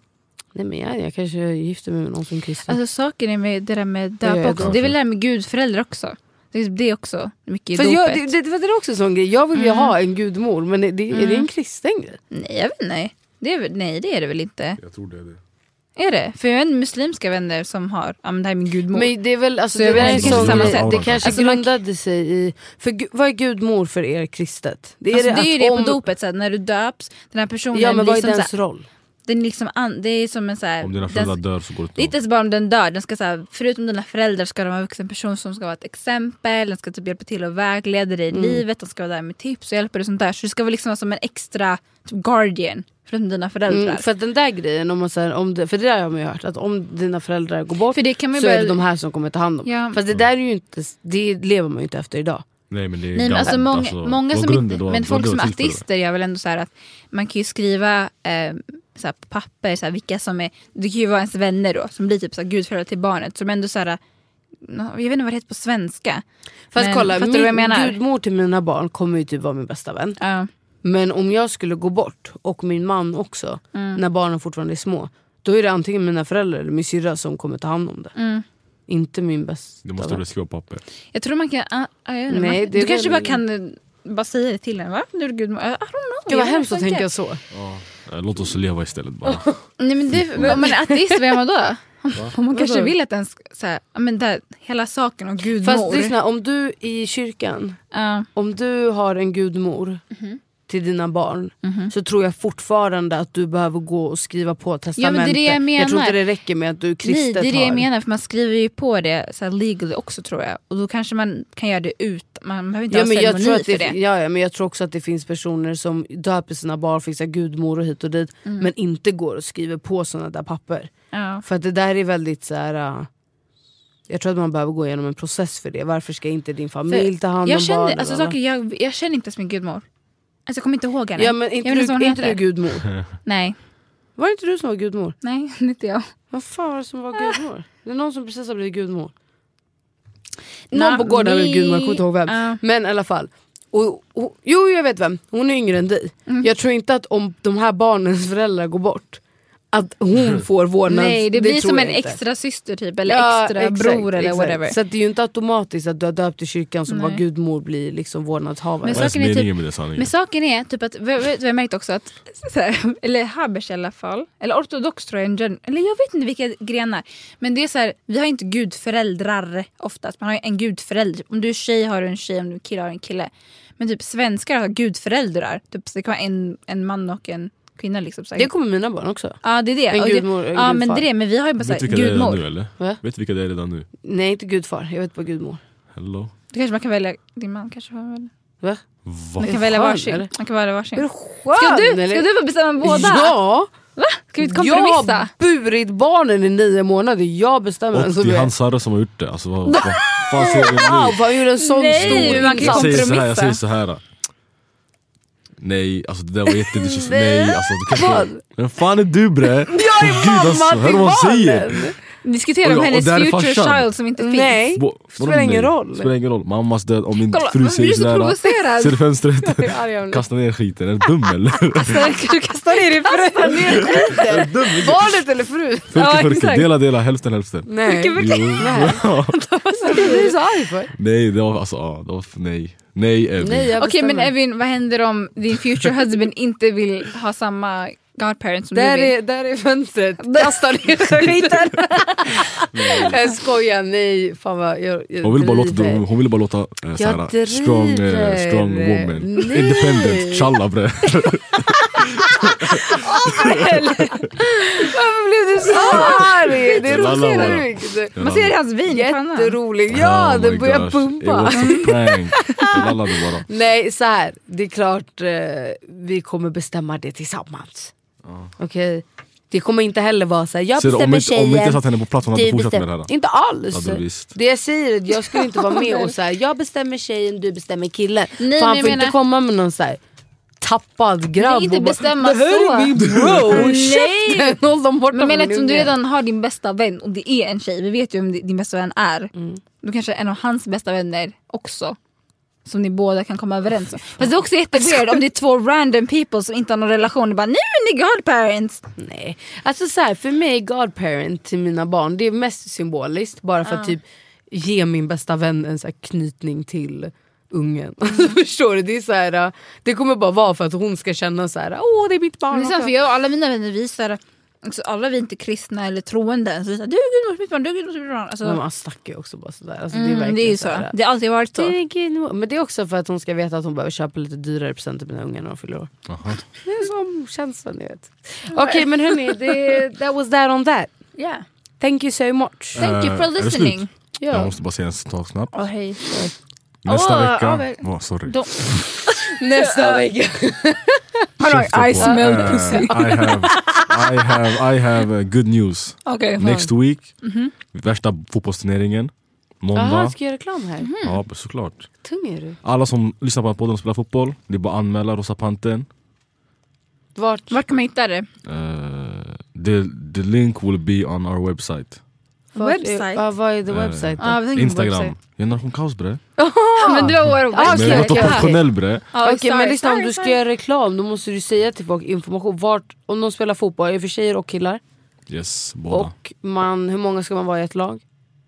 [SPEAKER 4] Nej men jag, jag kanske gifter mig med någon som är kristen.
[SPEAKER 6] Alltså saken är med det där med
[SPEAKER 4] Ja,
[SPEAKER 6] döpa
[SPEAKER 4] ja,
[SPEAKER 6] också.
[SPEAKER 5] ja.
[SPEAKER 6] Det är väl det där med gudföräldrar också. Det är det också mycket i
[SPEAKER 4] För
[SPEAKER 6] dopet.
[SPEAKER 4] jag, det, det, det är också en sån grej. Jag vill ju
[SPEAKER 6] Mm.
[SPEAKER 4] ha en gudmor, men det, det, är det en
[SPEAKER 6] Mm.
[SPEAKER 4] kristen grej?
[SPEAKER 6] Nej, jag vet, nej. Det är, väl- nej, det är det väl inte.
[SPEAKER 5] Jag tror det är det.
[SPEAKER 6] Är det? För jag har en muslimska vänner som har, ja men det här är min gudmor.
[SPEAKER 4] Men det är väl, alltså,
[SPEAKER 6] Så
[SPEAKER 4] det
[SPEAKER 6] jag
[SPEAKER 4] är väl
[SPEAKER 6] vet
[SPEAKER 4] en
[SPEAKER 6] inte
[SPEAKER 4] sån
[SPEAKER 6] samma
[SPEAKER 4] grej,
[SPEAKER 6] sätt.
[SPEAKER 4] det kanske
[SPEAKER 6] Alltså, man-
[SPEAKER 4] grundade sig i, för gu- vad är gudmor för er kristet? Det är
[SPEAKER 6] alltså,
[SPEAKER 4] det,
[SPEAKER 6] det är ju
[SPEAKER 4] att
[SPEAKER 6] det
[SPEAKER 4] om,
[SPEAKER 6] på dopet, så här, när du döps, den här personen
[SPEAKER 4] Ja men vad är
[SPEAKER 6] liksom,
[SPEAKER 4] dens
[SPEAKER 6] så här,
[SPEAKER 4] roll?
[SPEAKER 6] den liksom an, det är som en så här,
[SPEAKER 5] Om dina
[SPEAKER 6] den-
[SPEAKER 5] föräldrar dör så går det
[SPEAKER 6] det är inte
[SPEAKER 5] inte.
[SPEAKER 6] ens bara om den dör, den ska så här, förutom dina föräldrar ska de vara en vuxen person som ska vara ett exempel, den ska typ hjälpa till och vägleda dig i
[SPEAKER 4] Mm.
[SPEAKER 6] livet, den ska vara där med tips och hjälpa dig och sånt där. Så det ska vara liksom som en extra typ guardian förutom dina föräldrar.
[SPEAKER 4] Mm, för att den där grejen, om man, så här, om det, för det där har man ju hört, att om dina föräldrar går bort
[SPEAKER 6] För det kan man ju
[SPEAKER 4] så är
[SPEAKER 6] börja-
[SPEAKER 4] det de här som kommer ta hand om.
[SPEAKER 6] Ja.
[SPEAKER 4] Fast det där är ju inte, det lever man ju inte efter idag.
[SPEAKER 5] Nej men det är
[SPEAKER 6] Nej, men
[SPEAKER 5] gammalt.
[SPEAKER 6] alltså många, många
[SPEAKER 5] vad
[SPEAKER 6] som
[SPEAKER 5] grunden
[SPEAKER 6] inte,
[SPEAKER 5] då-
[SPEAKER 6] men
[SPEAKER 5] vad
[SPEAKER 6] folk
[SPEAKER 5] det
[SPEAKER 6] som
[SPEAKER 5] var
[SPEAKER 6] är
[SPEAKER 5] till för det.
[SPEAKER 6] ateister gör väl ändå så här att man kan ju skriva eh, så här, på papper så här, vilka som är, det kan ju vara ens vänner då som blir typ så här, gudföräldrar till barnet, som ändå så här, jag vet inte vad det heter på svenska.
[SPEAKER 4] Fast
[SPEAKER 6] Men,
[SPEAKER 4] kolla,
[SPEAKER 6] fattar du
[SPEAKER 4] min
[SPEAKER 6] vad jag menar?
[SPEAKER 4] gudmor till mina barn kommer ju typ vara min bästa vän.
[SPEAKER 6] Ja.
[SPEAKER 4] Men om jag skulle gå bort, och min man också,
[SPEAKER 6] Mm.
[SPEAKER 4] när barnen fortfarande är små, då är det antingen mina föräldrar eller min syrra som kommer ta hand om det.
[SPEAKER 6] Mm.
[SPEAKER 4] Inte min bästa
[SPEAKER 5] Du måste
[SPEAKER 4] vän.
[SPEAKER 5] väl skriva på papper.
[SPEAKER 6] Jag tror man kan, ah, ah, jag vet inte,
[SPEAKER 4] Nej,
[SPEAKER 6] man,
[SPEAKER 4] det är
[SPEAKER 6] du kanske
[SPEAKER 4] väl-
[SPEAKER 6] bara kan eh, bara säga det till henne, va? Nu är det gudmor. I don't know.
[SPEAKER 4] Gud
[SPEAKER 6] jag
[SPEAKER 4] vad
[SPEAKER 6] vet
[SPEAKER 4] hemskt att
[SPEAKER 6] inte.
[SPEAKER 4] tänka så.
[SPEAKER 5] Ja. Eh, Låt oss leva istället bara.
[SPEAKER 6] Nej, men det, om man är ateist, vad gör man då? Om man kanske
[SPEAKER 4] Vadå?
[SPEAKER 6] vill att den ska, så här, ja, men där, hela saken om gudmor.
[SPEAKER 4] Fast lyssna, om du i kyrkan,
[SPEAKER 6] Ja.
[SPEAKER 4] om du har en gudmor
[SPEAKER 6] Mhm.
[SPEAKER 4] till dina barn, så tror jag fortfarande att du behöver gå och skriva på testamentet.
[SPEAKER 6] Ja, men det är det jag
[SPEAKER 4] jag tror
[SPEAKER 6] menar.
[SPEAKER 4] inte det räcker med att du
[SPEAKER 6] Nej,
[SPEAKER 4] kristet
[SPEAKER 6] det är det
[SPEAKER 4] har.
[SPEAKER 6] jag menar, för man skriver ju på det så här legally också, tror jag. Och då kanske man kan göra det ut, man behöver inte
[SPEAKER 4] Ja
[SPEAKER 6] ha
[SPEAKER 4] men, jag
[SPEAKER 6] ceremoni
[SPEAKER 4] tror att det,
[SPEAKER 6] för det.
[SPEAKER 4] ja, ja, men jag tror också att det finns personer som döper sina barn, fixar gudmor och hit och dit,
[SPEAKER 6] Mm.
[SPEAKER 4] men inte går och skriver på sådana där papper.
[SPEAKER 6] Ja.
[SPEAKER 4] För att det där är väldigt så här. Uh, jag tror att man behöver gå igenom en process för det. Varför ska inte din familj
[SPEAKER 6] För
[SPEAKER 4] ta hand
[SPEAKER 6] jag
[SPEAKER 4] om
[SPEAKER 6] känner,
[SPEAKER 4] barnen?
[SPEAKER 6] alltså,
[SPEAKER 4] va?
[SPEAKER 6] saker, jag, jag känner inte ens min gudmor. Alltså jag kommer inte ihåg henne.
[SPEAKER 4] Ja men inte
[SPEAKER 6] Jag vet
[SPEAKER 4] du,
[SPEAKER 6] vad hon
[SPEAKER 4] inte du
[SPEAKER 6] heter.
[SPEAKER 4] gudmor?
[SPEAKER 6] Nej,
[SPEAKER 4] Var det inte du som var gudmor?
[SPEAKER 6] nej, inte jag.
[SPEAKER 4] Vad fan var det som var gudmor? Det är någon som precis har blivit gudmor.
[SPEAKER 6] Not
[SPEAKER 4] Någon på gården har blivit
[SPEAKER 6] me.
[SPEAKER 4] gudmor, jag kommer inte ihåg vem.
[SPEAKER 6] Ja.
[SPEAKER 4] Men i alla fall. Och, och, jo jag vet vem, hon är yngre än dig.
[SPEAKER 6] Mm.
[SPEAKER 4] Jag tror inte att om de här barnens föräldrar går bort, att hon får vårdnads...
[SPEAKER 6] Nej, det blir
[SPEAKER 4] tror
[SPEAKER 6] som
[SPEAKER 4] jag
[SPEAKER 6] en
[SPEAKER 4] inte.
[SPEAKER 6] extra syster typ, eller
[SPEAKER 4] Ja,
[SPEAKER 6] extra
[SPEAKER 4] exakt,
[SPEAKER 6] bror eller
[SPEAKER 4] exakt.
[SPEAKER 6] whatever.
[SPEAKER 4] Så att det är ju inte automatiskt att du har döpt i kyrkan som
[SPEAKER 6] Nej.
[SPEAKER 4] var gudmor blir liksom vårdnadshavare.
[SPEAKER 6] Men
[SPEAKER 5] Vad är
[SPEAKER 6] saken är typ-
[SPEAKER 5] meningen med det sanningen?
[SPEAKER 6] Men saken är typ att, vet du vad jag märkt också att, så här, eller Habers i alla fall, eller ortodox tror jag, en gen- eller jag vet inte vilka grenar, men det är så här, vi har inte gudföräldrar oftast, man har ju en gudförälder. Om du är tjej har du en tjej, om du är kille har du en kille. Men typ svenskar har gudföräldrar, typ, så det kan vara en, en man och en kvinna liksom. Så
[SPEAKER 4] Det kommer mina barn också.
[SPEAKER 6] Ja, det är det.
[SPEAKER 4] En
[SPEAKER 6] Och
[SPEAKER 4] gudmor,
[SPEAKER 6] det
[SPEAKER 4] en
[SPEAKER 6] ja,
[SPEAKER 4] gudfar.
[SPEAKER 6] men det är det. Men vi har ju bara
[SPEAKER 5] Vet du
[SPEAKER 6] såhär,
[SPEAKER 5] vilka det är
[SPEAKER 6] gudmor.
[SPEAKER 5] nu eller?
[SPEAKER 4] Va?
[SPEAKER 5] Vet du vilka det är redan nu?
[SPEAKER 4] Nej, inte gudfar. Jag vet bara gudmor.
[SPEAKER 5] Hello.
[SPEAKER 6] Det kanske man kan välja. Din man kanske får välja.
[SPEAKER 4] Va?
[SPEAKER 5] Va?
[SPEAKER 6] Man kan
[SPEAKER 4] Är
[SPEAKER 6] välja
[SPEAKER 4] skön,
[SPEAKER 6] varsin.
[SPEAKER 4] eller?
[SPEAKER 6] Man kan välja varsin.
[SPEAKER 4] Är du
[SPEAKER 6] Ska
[SPEAKER 4] skön,
[SPEAKER 6] du,
[SPEAKER 4] eller?
[SPEAKER 6] ska du få bestämma båda?
[SPEAKER 4] Ja!
[SPEAKER 6] Va? Ska vi inte
[SPEAKER 4] Jag
[SPEAKER 6] kompromissa?
[SPEAKER 4] har burit barnen i nio månader. Jag bestämmer.
[SPEAKER 5] Och
[SPEAKER 4] Alltså,
[SPEAKER 5] det är
[SPEAKER 4] vet-
[SPEAKER 5] hans Sarah som har gjort det. Alltså, vad, vad fan säger du
[SPEAKER 4] Wow,
[SPEAKER 5] nu?
[SPEAKER 4] han gjorde en sån
[SPEAKER 6] Nej,
[SPEAKER 4] stor
[SPEAKER 6] man kan
[SPEAKER 5] Jag
[SPEAKER 4] insats.
[SPEAKER 5] säger så här, jag
[SPEAKER 6] kompromissa.
[SPEAKER 5] säger så här. Nej, alltså det där var jättedisrespekt. Nej, alltså du kan
[SPEAKER 4] Vad?
[SPEAKER 5] inte... Men fan är du bre?
[SPEAKER 4] Jag är mamma till barnen.
[SPEAKER 6] Diskutera om
[SPEAKER 5] Och- och
[SPEAKER 6] hennes
[SPEAKER 5] där är
[SPEAKER 6] future
[SPEAKER 5] farsan.
[SPEAKER 6] child som inte finns.
[SPEAKER 4] Nej,
[SPEAKER 5] Bo-
[SPEAKER 4] spelar
[SPEAKER 5] vadå
[SPEAKER 4] ingen
[SPEAKER 5] nej?
[SPEAKER 4] roll.
[SPEAKER 5] Spelar ingen roll. Mammas död om min
[SPEAKER 6] Kolla,
[SPEAKER 5] fru
[SPEAKER 6] varför blir
[SPEAKER 5] säger
[SPEAKER 6] du så
[SPEAKER 5] sådär.
[SPEAKER 6] provocerad?
[SPEAKER 5] Ser du fönstret?
[SPEAKER 4] Jag är arg om det.
[SPEAKER 5] Kasta ner skiten, är du dum eller?
[SPEAKER 6] Du kastar ner din fru.
[SPEAKER 4] Barnet eller fru?
[SPEAKER 6] Ja,
[SPEAKER 5] Fyrke, fyrke,
[SPEAKER 6] exakt.
[SPEAKER 5] dela, dela, hälften, hälften.
[SPEAKER 4] Nej.
[SPEAKER 5] Jo, ja.
[SPEAKER 4] Du är så arg för.
[SPEAKER 5] Nej, det var alltså, ja, det var, nej. Nej, Evin.
[SPEAKER 4] Nej, jag
[SPEAKER 6] Okej, men
[SPEAKER 4] bestämmer.
[SPEAKER 6] Evin, vad händer om din future husband inte vill ha samma godparents som
[SPEAKER 4] Där
[SPEAKER 6] du vill?
[SPEAKER 4] är, där är fönstret. Kasta ner skiten. Jag skojar, nej. Fan vad, jag, jag
[SPEAKER 5] Hon ville bara låta,
[SPEAKER 4] driver.
[SPEAKER 5] hon ville bara låta äh, såhär, strong, äh, strong woman.
[SPEAKER 4] Nej.
[SPEAKER 5] Independent, challa bre.
[SPEAKER 4] Varför blev du så arg? Det är
[SPEAKER 5] Lalla
[SPEAKER 4] roligt.
[SPEAKER 5] bara.
[SPEAKER 4] Mycket.
[SPEAKER 6] Man ser hans vin i pannan.
[SPEAKER 4] Jätteroligt. Ja,
[SPEAKER 5] Oh
[SPEAKER 4] det
[SPEAKER 5] my
[SPEAKER 4] börjar
[SPEAKER 5] gosh.
[SPEAKER 4] pumpa.
[SPEAKER 5] It was a prank. Jag lallade bara.
[SPEAKER 4] Nej, så här. Det är klart eh, vi kommer bestämma det tillsammans. Okej. Det kommer inte heller vara så här, jag
[SPEAKER 5] Ser du, om,
[SPEAKER 4] bestämmer
[SPEAKER 5] inte, om inte jag
[SPEAKER 4] tjejen.
[SPEAKER 5] satt henne på plats hon hade
[SPEAKER 4] Du
[SPEAKER 5] fortsatt med
[SPEAKER 4] bestämmer.
[SPEAKER 5] det här.
[SPEAKER 4] Inte alls.
[SPEAKER 5] Ja, du visst.
[SPEAKER 4] Det jag säger är att jag skulle inte vara med och så här, jag bestämmer tjejen, du bestämmer killen.
[SPEAKER 6] Nej,
[SPEAKER 4] För han
[SPEAKER 6] men
[SPEAKER 4] får
[SPEAKER 6] jag
[SPEAKER 4] inte
[SPEAKER 6] menar-
[SPEAKER 4] komma med någon så här tappad grabb.
[SPEAKER 6] inte
[SPEAKER 4] och bara,
[SPEAKER 6] bestämma
[SPEAKER 4] det här
[SPEAKER 6] så.
[SPEAKER 4] är min bro.
[SPEAKER 6] Nej.
[SPEAKER 4] Käften, håll dem borta
[SPEAKER 6] Men jag menar,
[SPEAKER 4] från
[SPEAKER 6] eftersom du
[SPEAKER 4] ungen.
[SPEAKER 6] redan har din bästa vän och det är en tjej, vi vet ju vem din bästa vän är.
[SPEAKER 4] Mm.
[SPEAKER 6] Då kanske en av hans bästa vänner också, som ni båda kan komma överens om. Fast det är också jätteweird om det är två random people som inte har någon relation och bara, nej men ni är godparents.
[SPEAKER 4] Nej, alltså så här, för mig godparent till mina barn, det är mest symboliskt bara för att typ ge min bästa vän en så här knytning till ungen. Alltså, förstår du? Det är så här, äh, det kommer bara vara för att hon ska känna så här, åh det är mitt barn.
[SPEAKER 6] Men det är sant, för jag och alla mina vänner visar, alltså, alla vi är inte kristna eller troende, så vi säger, du är Gud mitt barn, du är Gud mitt barn. Alltså,
[SPEAKER 4] Men man snackar ju också bara sådär. Alltså,
[SPEAKER 6] mm,
[SPEAKER 4] det är verkligen
[SPEAKER 6] det är ju
[SPEAKER 4] så
[SPEAKER 6] så,
[SPEAKER 4] här,
[SPEAKER 6] det har alltid varit så.
[SPEAKER 4] det är Gud, men det är också för att hon ska veta att hon behöver köpa lite dyrare presenter till mina ungar när de fyller år.
[SPEAKER 5] Aha.
[SPEAKER 4] Det är som känslan, ni vet. Okej, okay, men hörni, det, that was that on that.
[SPEAKER 6] Yeah.
[SPEAKER 4] Thank you so much.
[SPEAKER 6] Thank you
[SPEAKER 5] Eh,
[SPEAKER 6] for
[SPEAKER 5] är det
[SPEAKER 6] listening.
[SPEAKER 5] slut?
[SPEAKER 4] Ja.
[SPEAKER 5] Jag måste bara säga en sak snabbt.
[SPEAKER 6] Åh hej.
[SPEAKER 5] Nästa
[SPEAKER 6] Åh,
[SPEAKER 5] vecka...
[SPEAKER 6] åh, väl-
[SPEAKER 5] Oh, sorry.
[SPEAKER 6] De,
[SPEAKER 4] Nästa vecka.
[SPEAKER 6] I smell
[SPEAKER 5] Eh,
[SPEAKER 6] pussy.
[SPEAKER 5] I have, I have, I have uh, good news.
[SPEAKER 6] Okej,
[SPEAKER 5] Next week, värsta fotbollsturneringen. Måndag.
[SPEAKER 4] Jaha, ska jag göra reklam här?
[SPEAKER 5] Ja, såklart.
[SPEAKER 4] Tung är du.
[SPEAKER 5] Alla som lyssnar på podden och spelar fotboll, det är bara att anmäla Rosa Panten.
[SPEAKER 4] Vart?
[SPEAKER 6] vart kan man hitta det?
[SPEAKER 5] Uh, the, the link will be on our website.
[SPEAKER 4] vart
[SPEAKER 6] Website?
[SPEAKER 4] Är, ja, vad är the
[SPEAKER 5] Eh,
[SPEAKER 4] website?
[SPEAKER 6] Ja, vi tänker på
[SPEAKER 5] Instagram.
[SPEAKER 6] website.
[SPEAKER 5] Generation Kaos bre.
[SPEAKER 6] Men det var vår
[SPEAKER 4] Ah,
[SPEAKER 5] Men jag var
[SPEAKER 4] okej, okej.
[SPEAKER 5] professionell bre.
[SPEAKER 6] Ja,
[SPEAKER 4] Okej, men
[SPEAKER 6] sorry,
[SPEAKER 4] lyssna, om
[SPEAKER 6] sorry,
[SPEAKER 4] du ska
[SPEAKER 6] sorry.
[SPEAKER 4] göra reklam då måste du säga till folk information. Vart, om de spelar fotboll, är det för tjejer och killar?
[SPEAKER 5] Yes, båda.
[SPEAKER 4] Och man, hur många ska man vara i ett lag?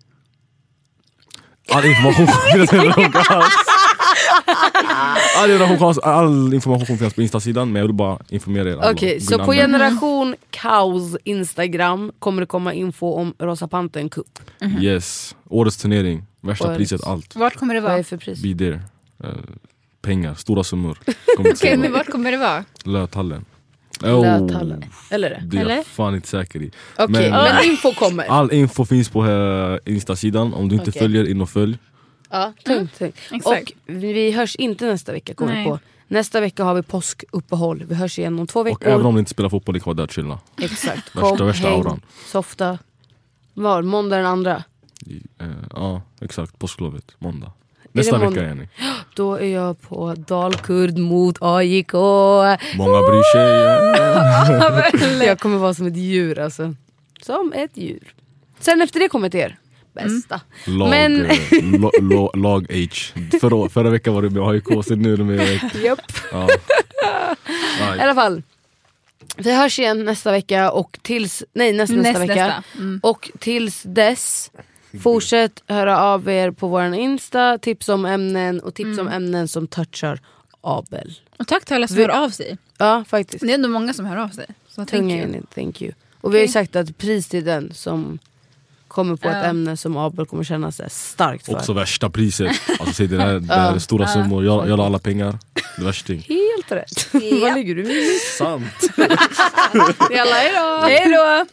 [SPEAKER 5] All information finns på Generation Kaos. All Generation Kaos, all information finns på Insta-sidan, men jag vill bara informera er alla.
[SPEAKER 4] Okej,
[SPEAKER 5] Gå
[SPEAKER 4] så
[SPEAKER 5] in och
[SPEAKER 4] på
[SPEAKER 5] anmäl.
[SPEAKER 4] Generation Kaos Instagram kommer det komma info om Rosa Panten Cup.
[SPEAKER 5] Yes, årets turnering. Värsta
[SPEAKER 4] Årets.
[SPEAKER 5] priset, allt.
[SPEAKER 6] Vart kommer det
[SPEAKER 4] Vad är
[SPEAKER 6] vara?
[SPEAKER 4] det för pris?
[SPEAKER 5] Be there. Uh, pengar, stora summor. Kommer inte
[SPEAKER 6] Okej,
[SPEAKER 5] säga
[SPEAKER 6] men
[SPEAKER 5] vad.
[SPEAKER 6] vart kommer det vara?
[SPEAKER 5] Löthallen.
[SPEAKER 4] Löthallen. Eller det?
[SPEAKER 5] Det är
[SPEAKER 6] Eller?
[SPEAKER 5] jag fan inte säker i.
[SPEAKER 4] Okej,
[SPEAKER 5] Men-
[SPEAKER 4] men, info kommer.
[SPEAKER 5] All info finns på uh, Insta-sidan. Om du inte
[SPEAKER 4] Okej.
[SPEAKER 5] följer, in och följ.
[SPEAKER 4] Ja, tungt, tungt.
[SPEAKER 6] Exakt.
[SPEAKER 4] Och vi hörs inte nästa vecka, kommer
[SPEAKER 6] Nej.
[SPEAKER 4] jag på. Nästa vecka har vi påskuppehåll. Vi hörs igen om två
[SPEAKER 5] Och
[SPEAKER 4] veckor.
[SPEAKER 5] även om du inte spelar fotboll, det kan vara där och chilla.
[SPEAKER 4] Exakt.
[SPEAKER 5] Värsta,
[SPEAKER 4] Kom,
[SPEAKER 5] värsta
[SPEAKER 4] häng,
[SPEAKER 5] auran.
[SPEAKER 4] softa. Var? Måndag den andra.
[SPEAKER 5] I, eh, Ja, exakt. Påsklovet. Måndag. Nästa
[SPEAKER 4] det
[SPEAKER 5] vecka
[SPEAKER 4] måndag?
[SPEAKER 5] är ni.
[SPEAKER 4] Då är jag på Dalkurd mot A J K.
[SPEAKER 5] Många bryr sig.
[SPEAKER 4] Jag kommer vara som ett djur alltså. Som ett djur. Sen efter det kommer till er. Bästa.
[SPEAKER 5] Lag,
[SPEAKER 4] Men-
[SPEAKER 5] eh, lo, lo, lag H. Förra, förra veckan var det med A I K, sen nu är det med...
[SPEAKER 4] Japp.
[SPEAKER 5] Ja.
[SPEAKER 4] I alla fall. Vi hörs igen nästa vecka och tills, nej nästa, nästa
[SPEAKER 6] Näst,
[SPEAKER 4] vecka.
[SPEAKER 6] nästa. Mm.
[SPEAKER 4] Och tills dess, fortsätt höra av er på våran Insta, tips om ämnen och tips om ämnen som touchar Abel.
[SPEAKER 6] Och tack till alla som hör av sig.
[SPEAKER 4] Ja, faktiskt.
[SPEAKER 6] Det är ändå många som hör av sig. Så thank
[SPEAKER 4] Tunga
[SPEAKER 6] you.
[SPEAKER 4] in, thank you. Och vi har ju sagt att pris till den som kommer på
[SPEAKER 6] Ja.
[SPEAKER 4] ett ämne som Abel kommer känna sig starkt för.
[SPEAKER 5] Också värsta priset. Alltså, säg det där, det där är stora summor. Jag, jag la alla pengar. Det värsta ting.
[SPEAKER 4] Helt det. Var ligger du?
[SPEAKER 5] Sant.
[SPEAKER 4] Jalla, hejdå!
[SPEAKER 6] Hejdå!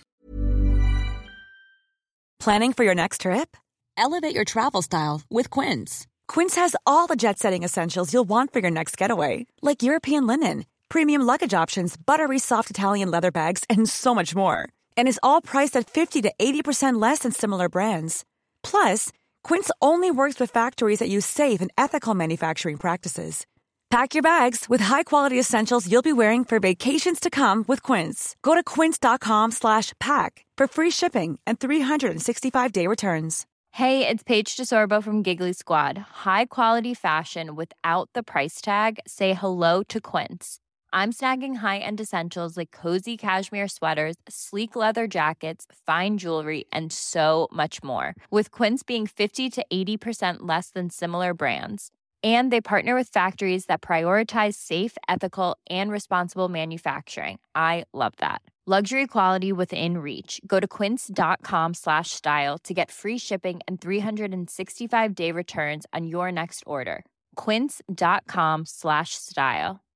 [SPEAKER 2] Planning for your next trip?
[SPEAKER 3] Elevate your travel style with Quince.
[SPEAKER 2] Quince has all the jet-setting essentials you'll want for your next getaway, like European linen, premium luggage options, buttery soft Italian leather bags, and so much more. And is all priced at fifty to eighty percent less than similar brands. Plus, Quince only works with factories that use safe and ethical manufacturing practices. Pack your bags with high-quality essentials you'll be wearing for vacations to come with Quince. Go to quince.com slash pack for free shipping and three sixty-five day returns.
[SPEAKER 8] Hey, it's Paige DeSorbo from Giggly Squad. High quality fashion without the price tag. Say hello to Quince. I'm snagging high-end essentials like cozy cashmere sweaters, sleek leather jackets, fine jewelry, and so much more. With Quince being fifty to eighty percent less than similar brands. And they partner with factories that prioritize safe, ethical, and responsible manufacturing. I love that. Luxury quality within reach. Go to quince.com slash style to get free shipping and three sixty-five day returns on your next order. Quince.com slash style.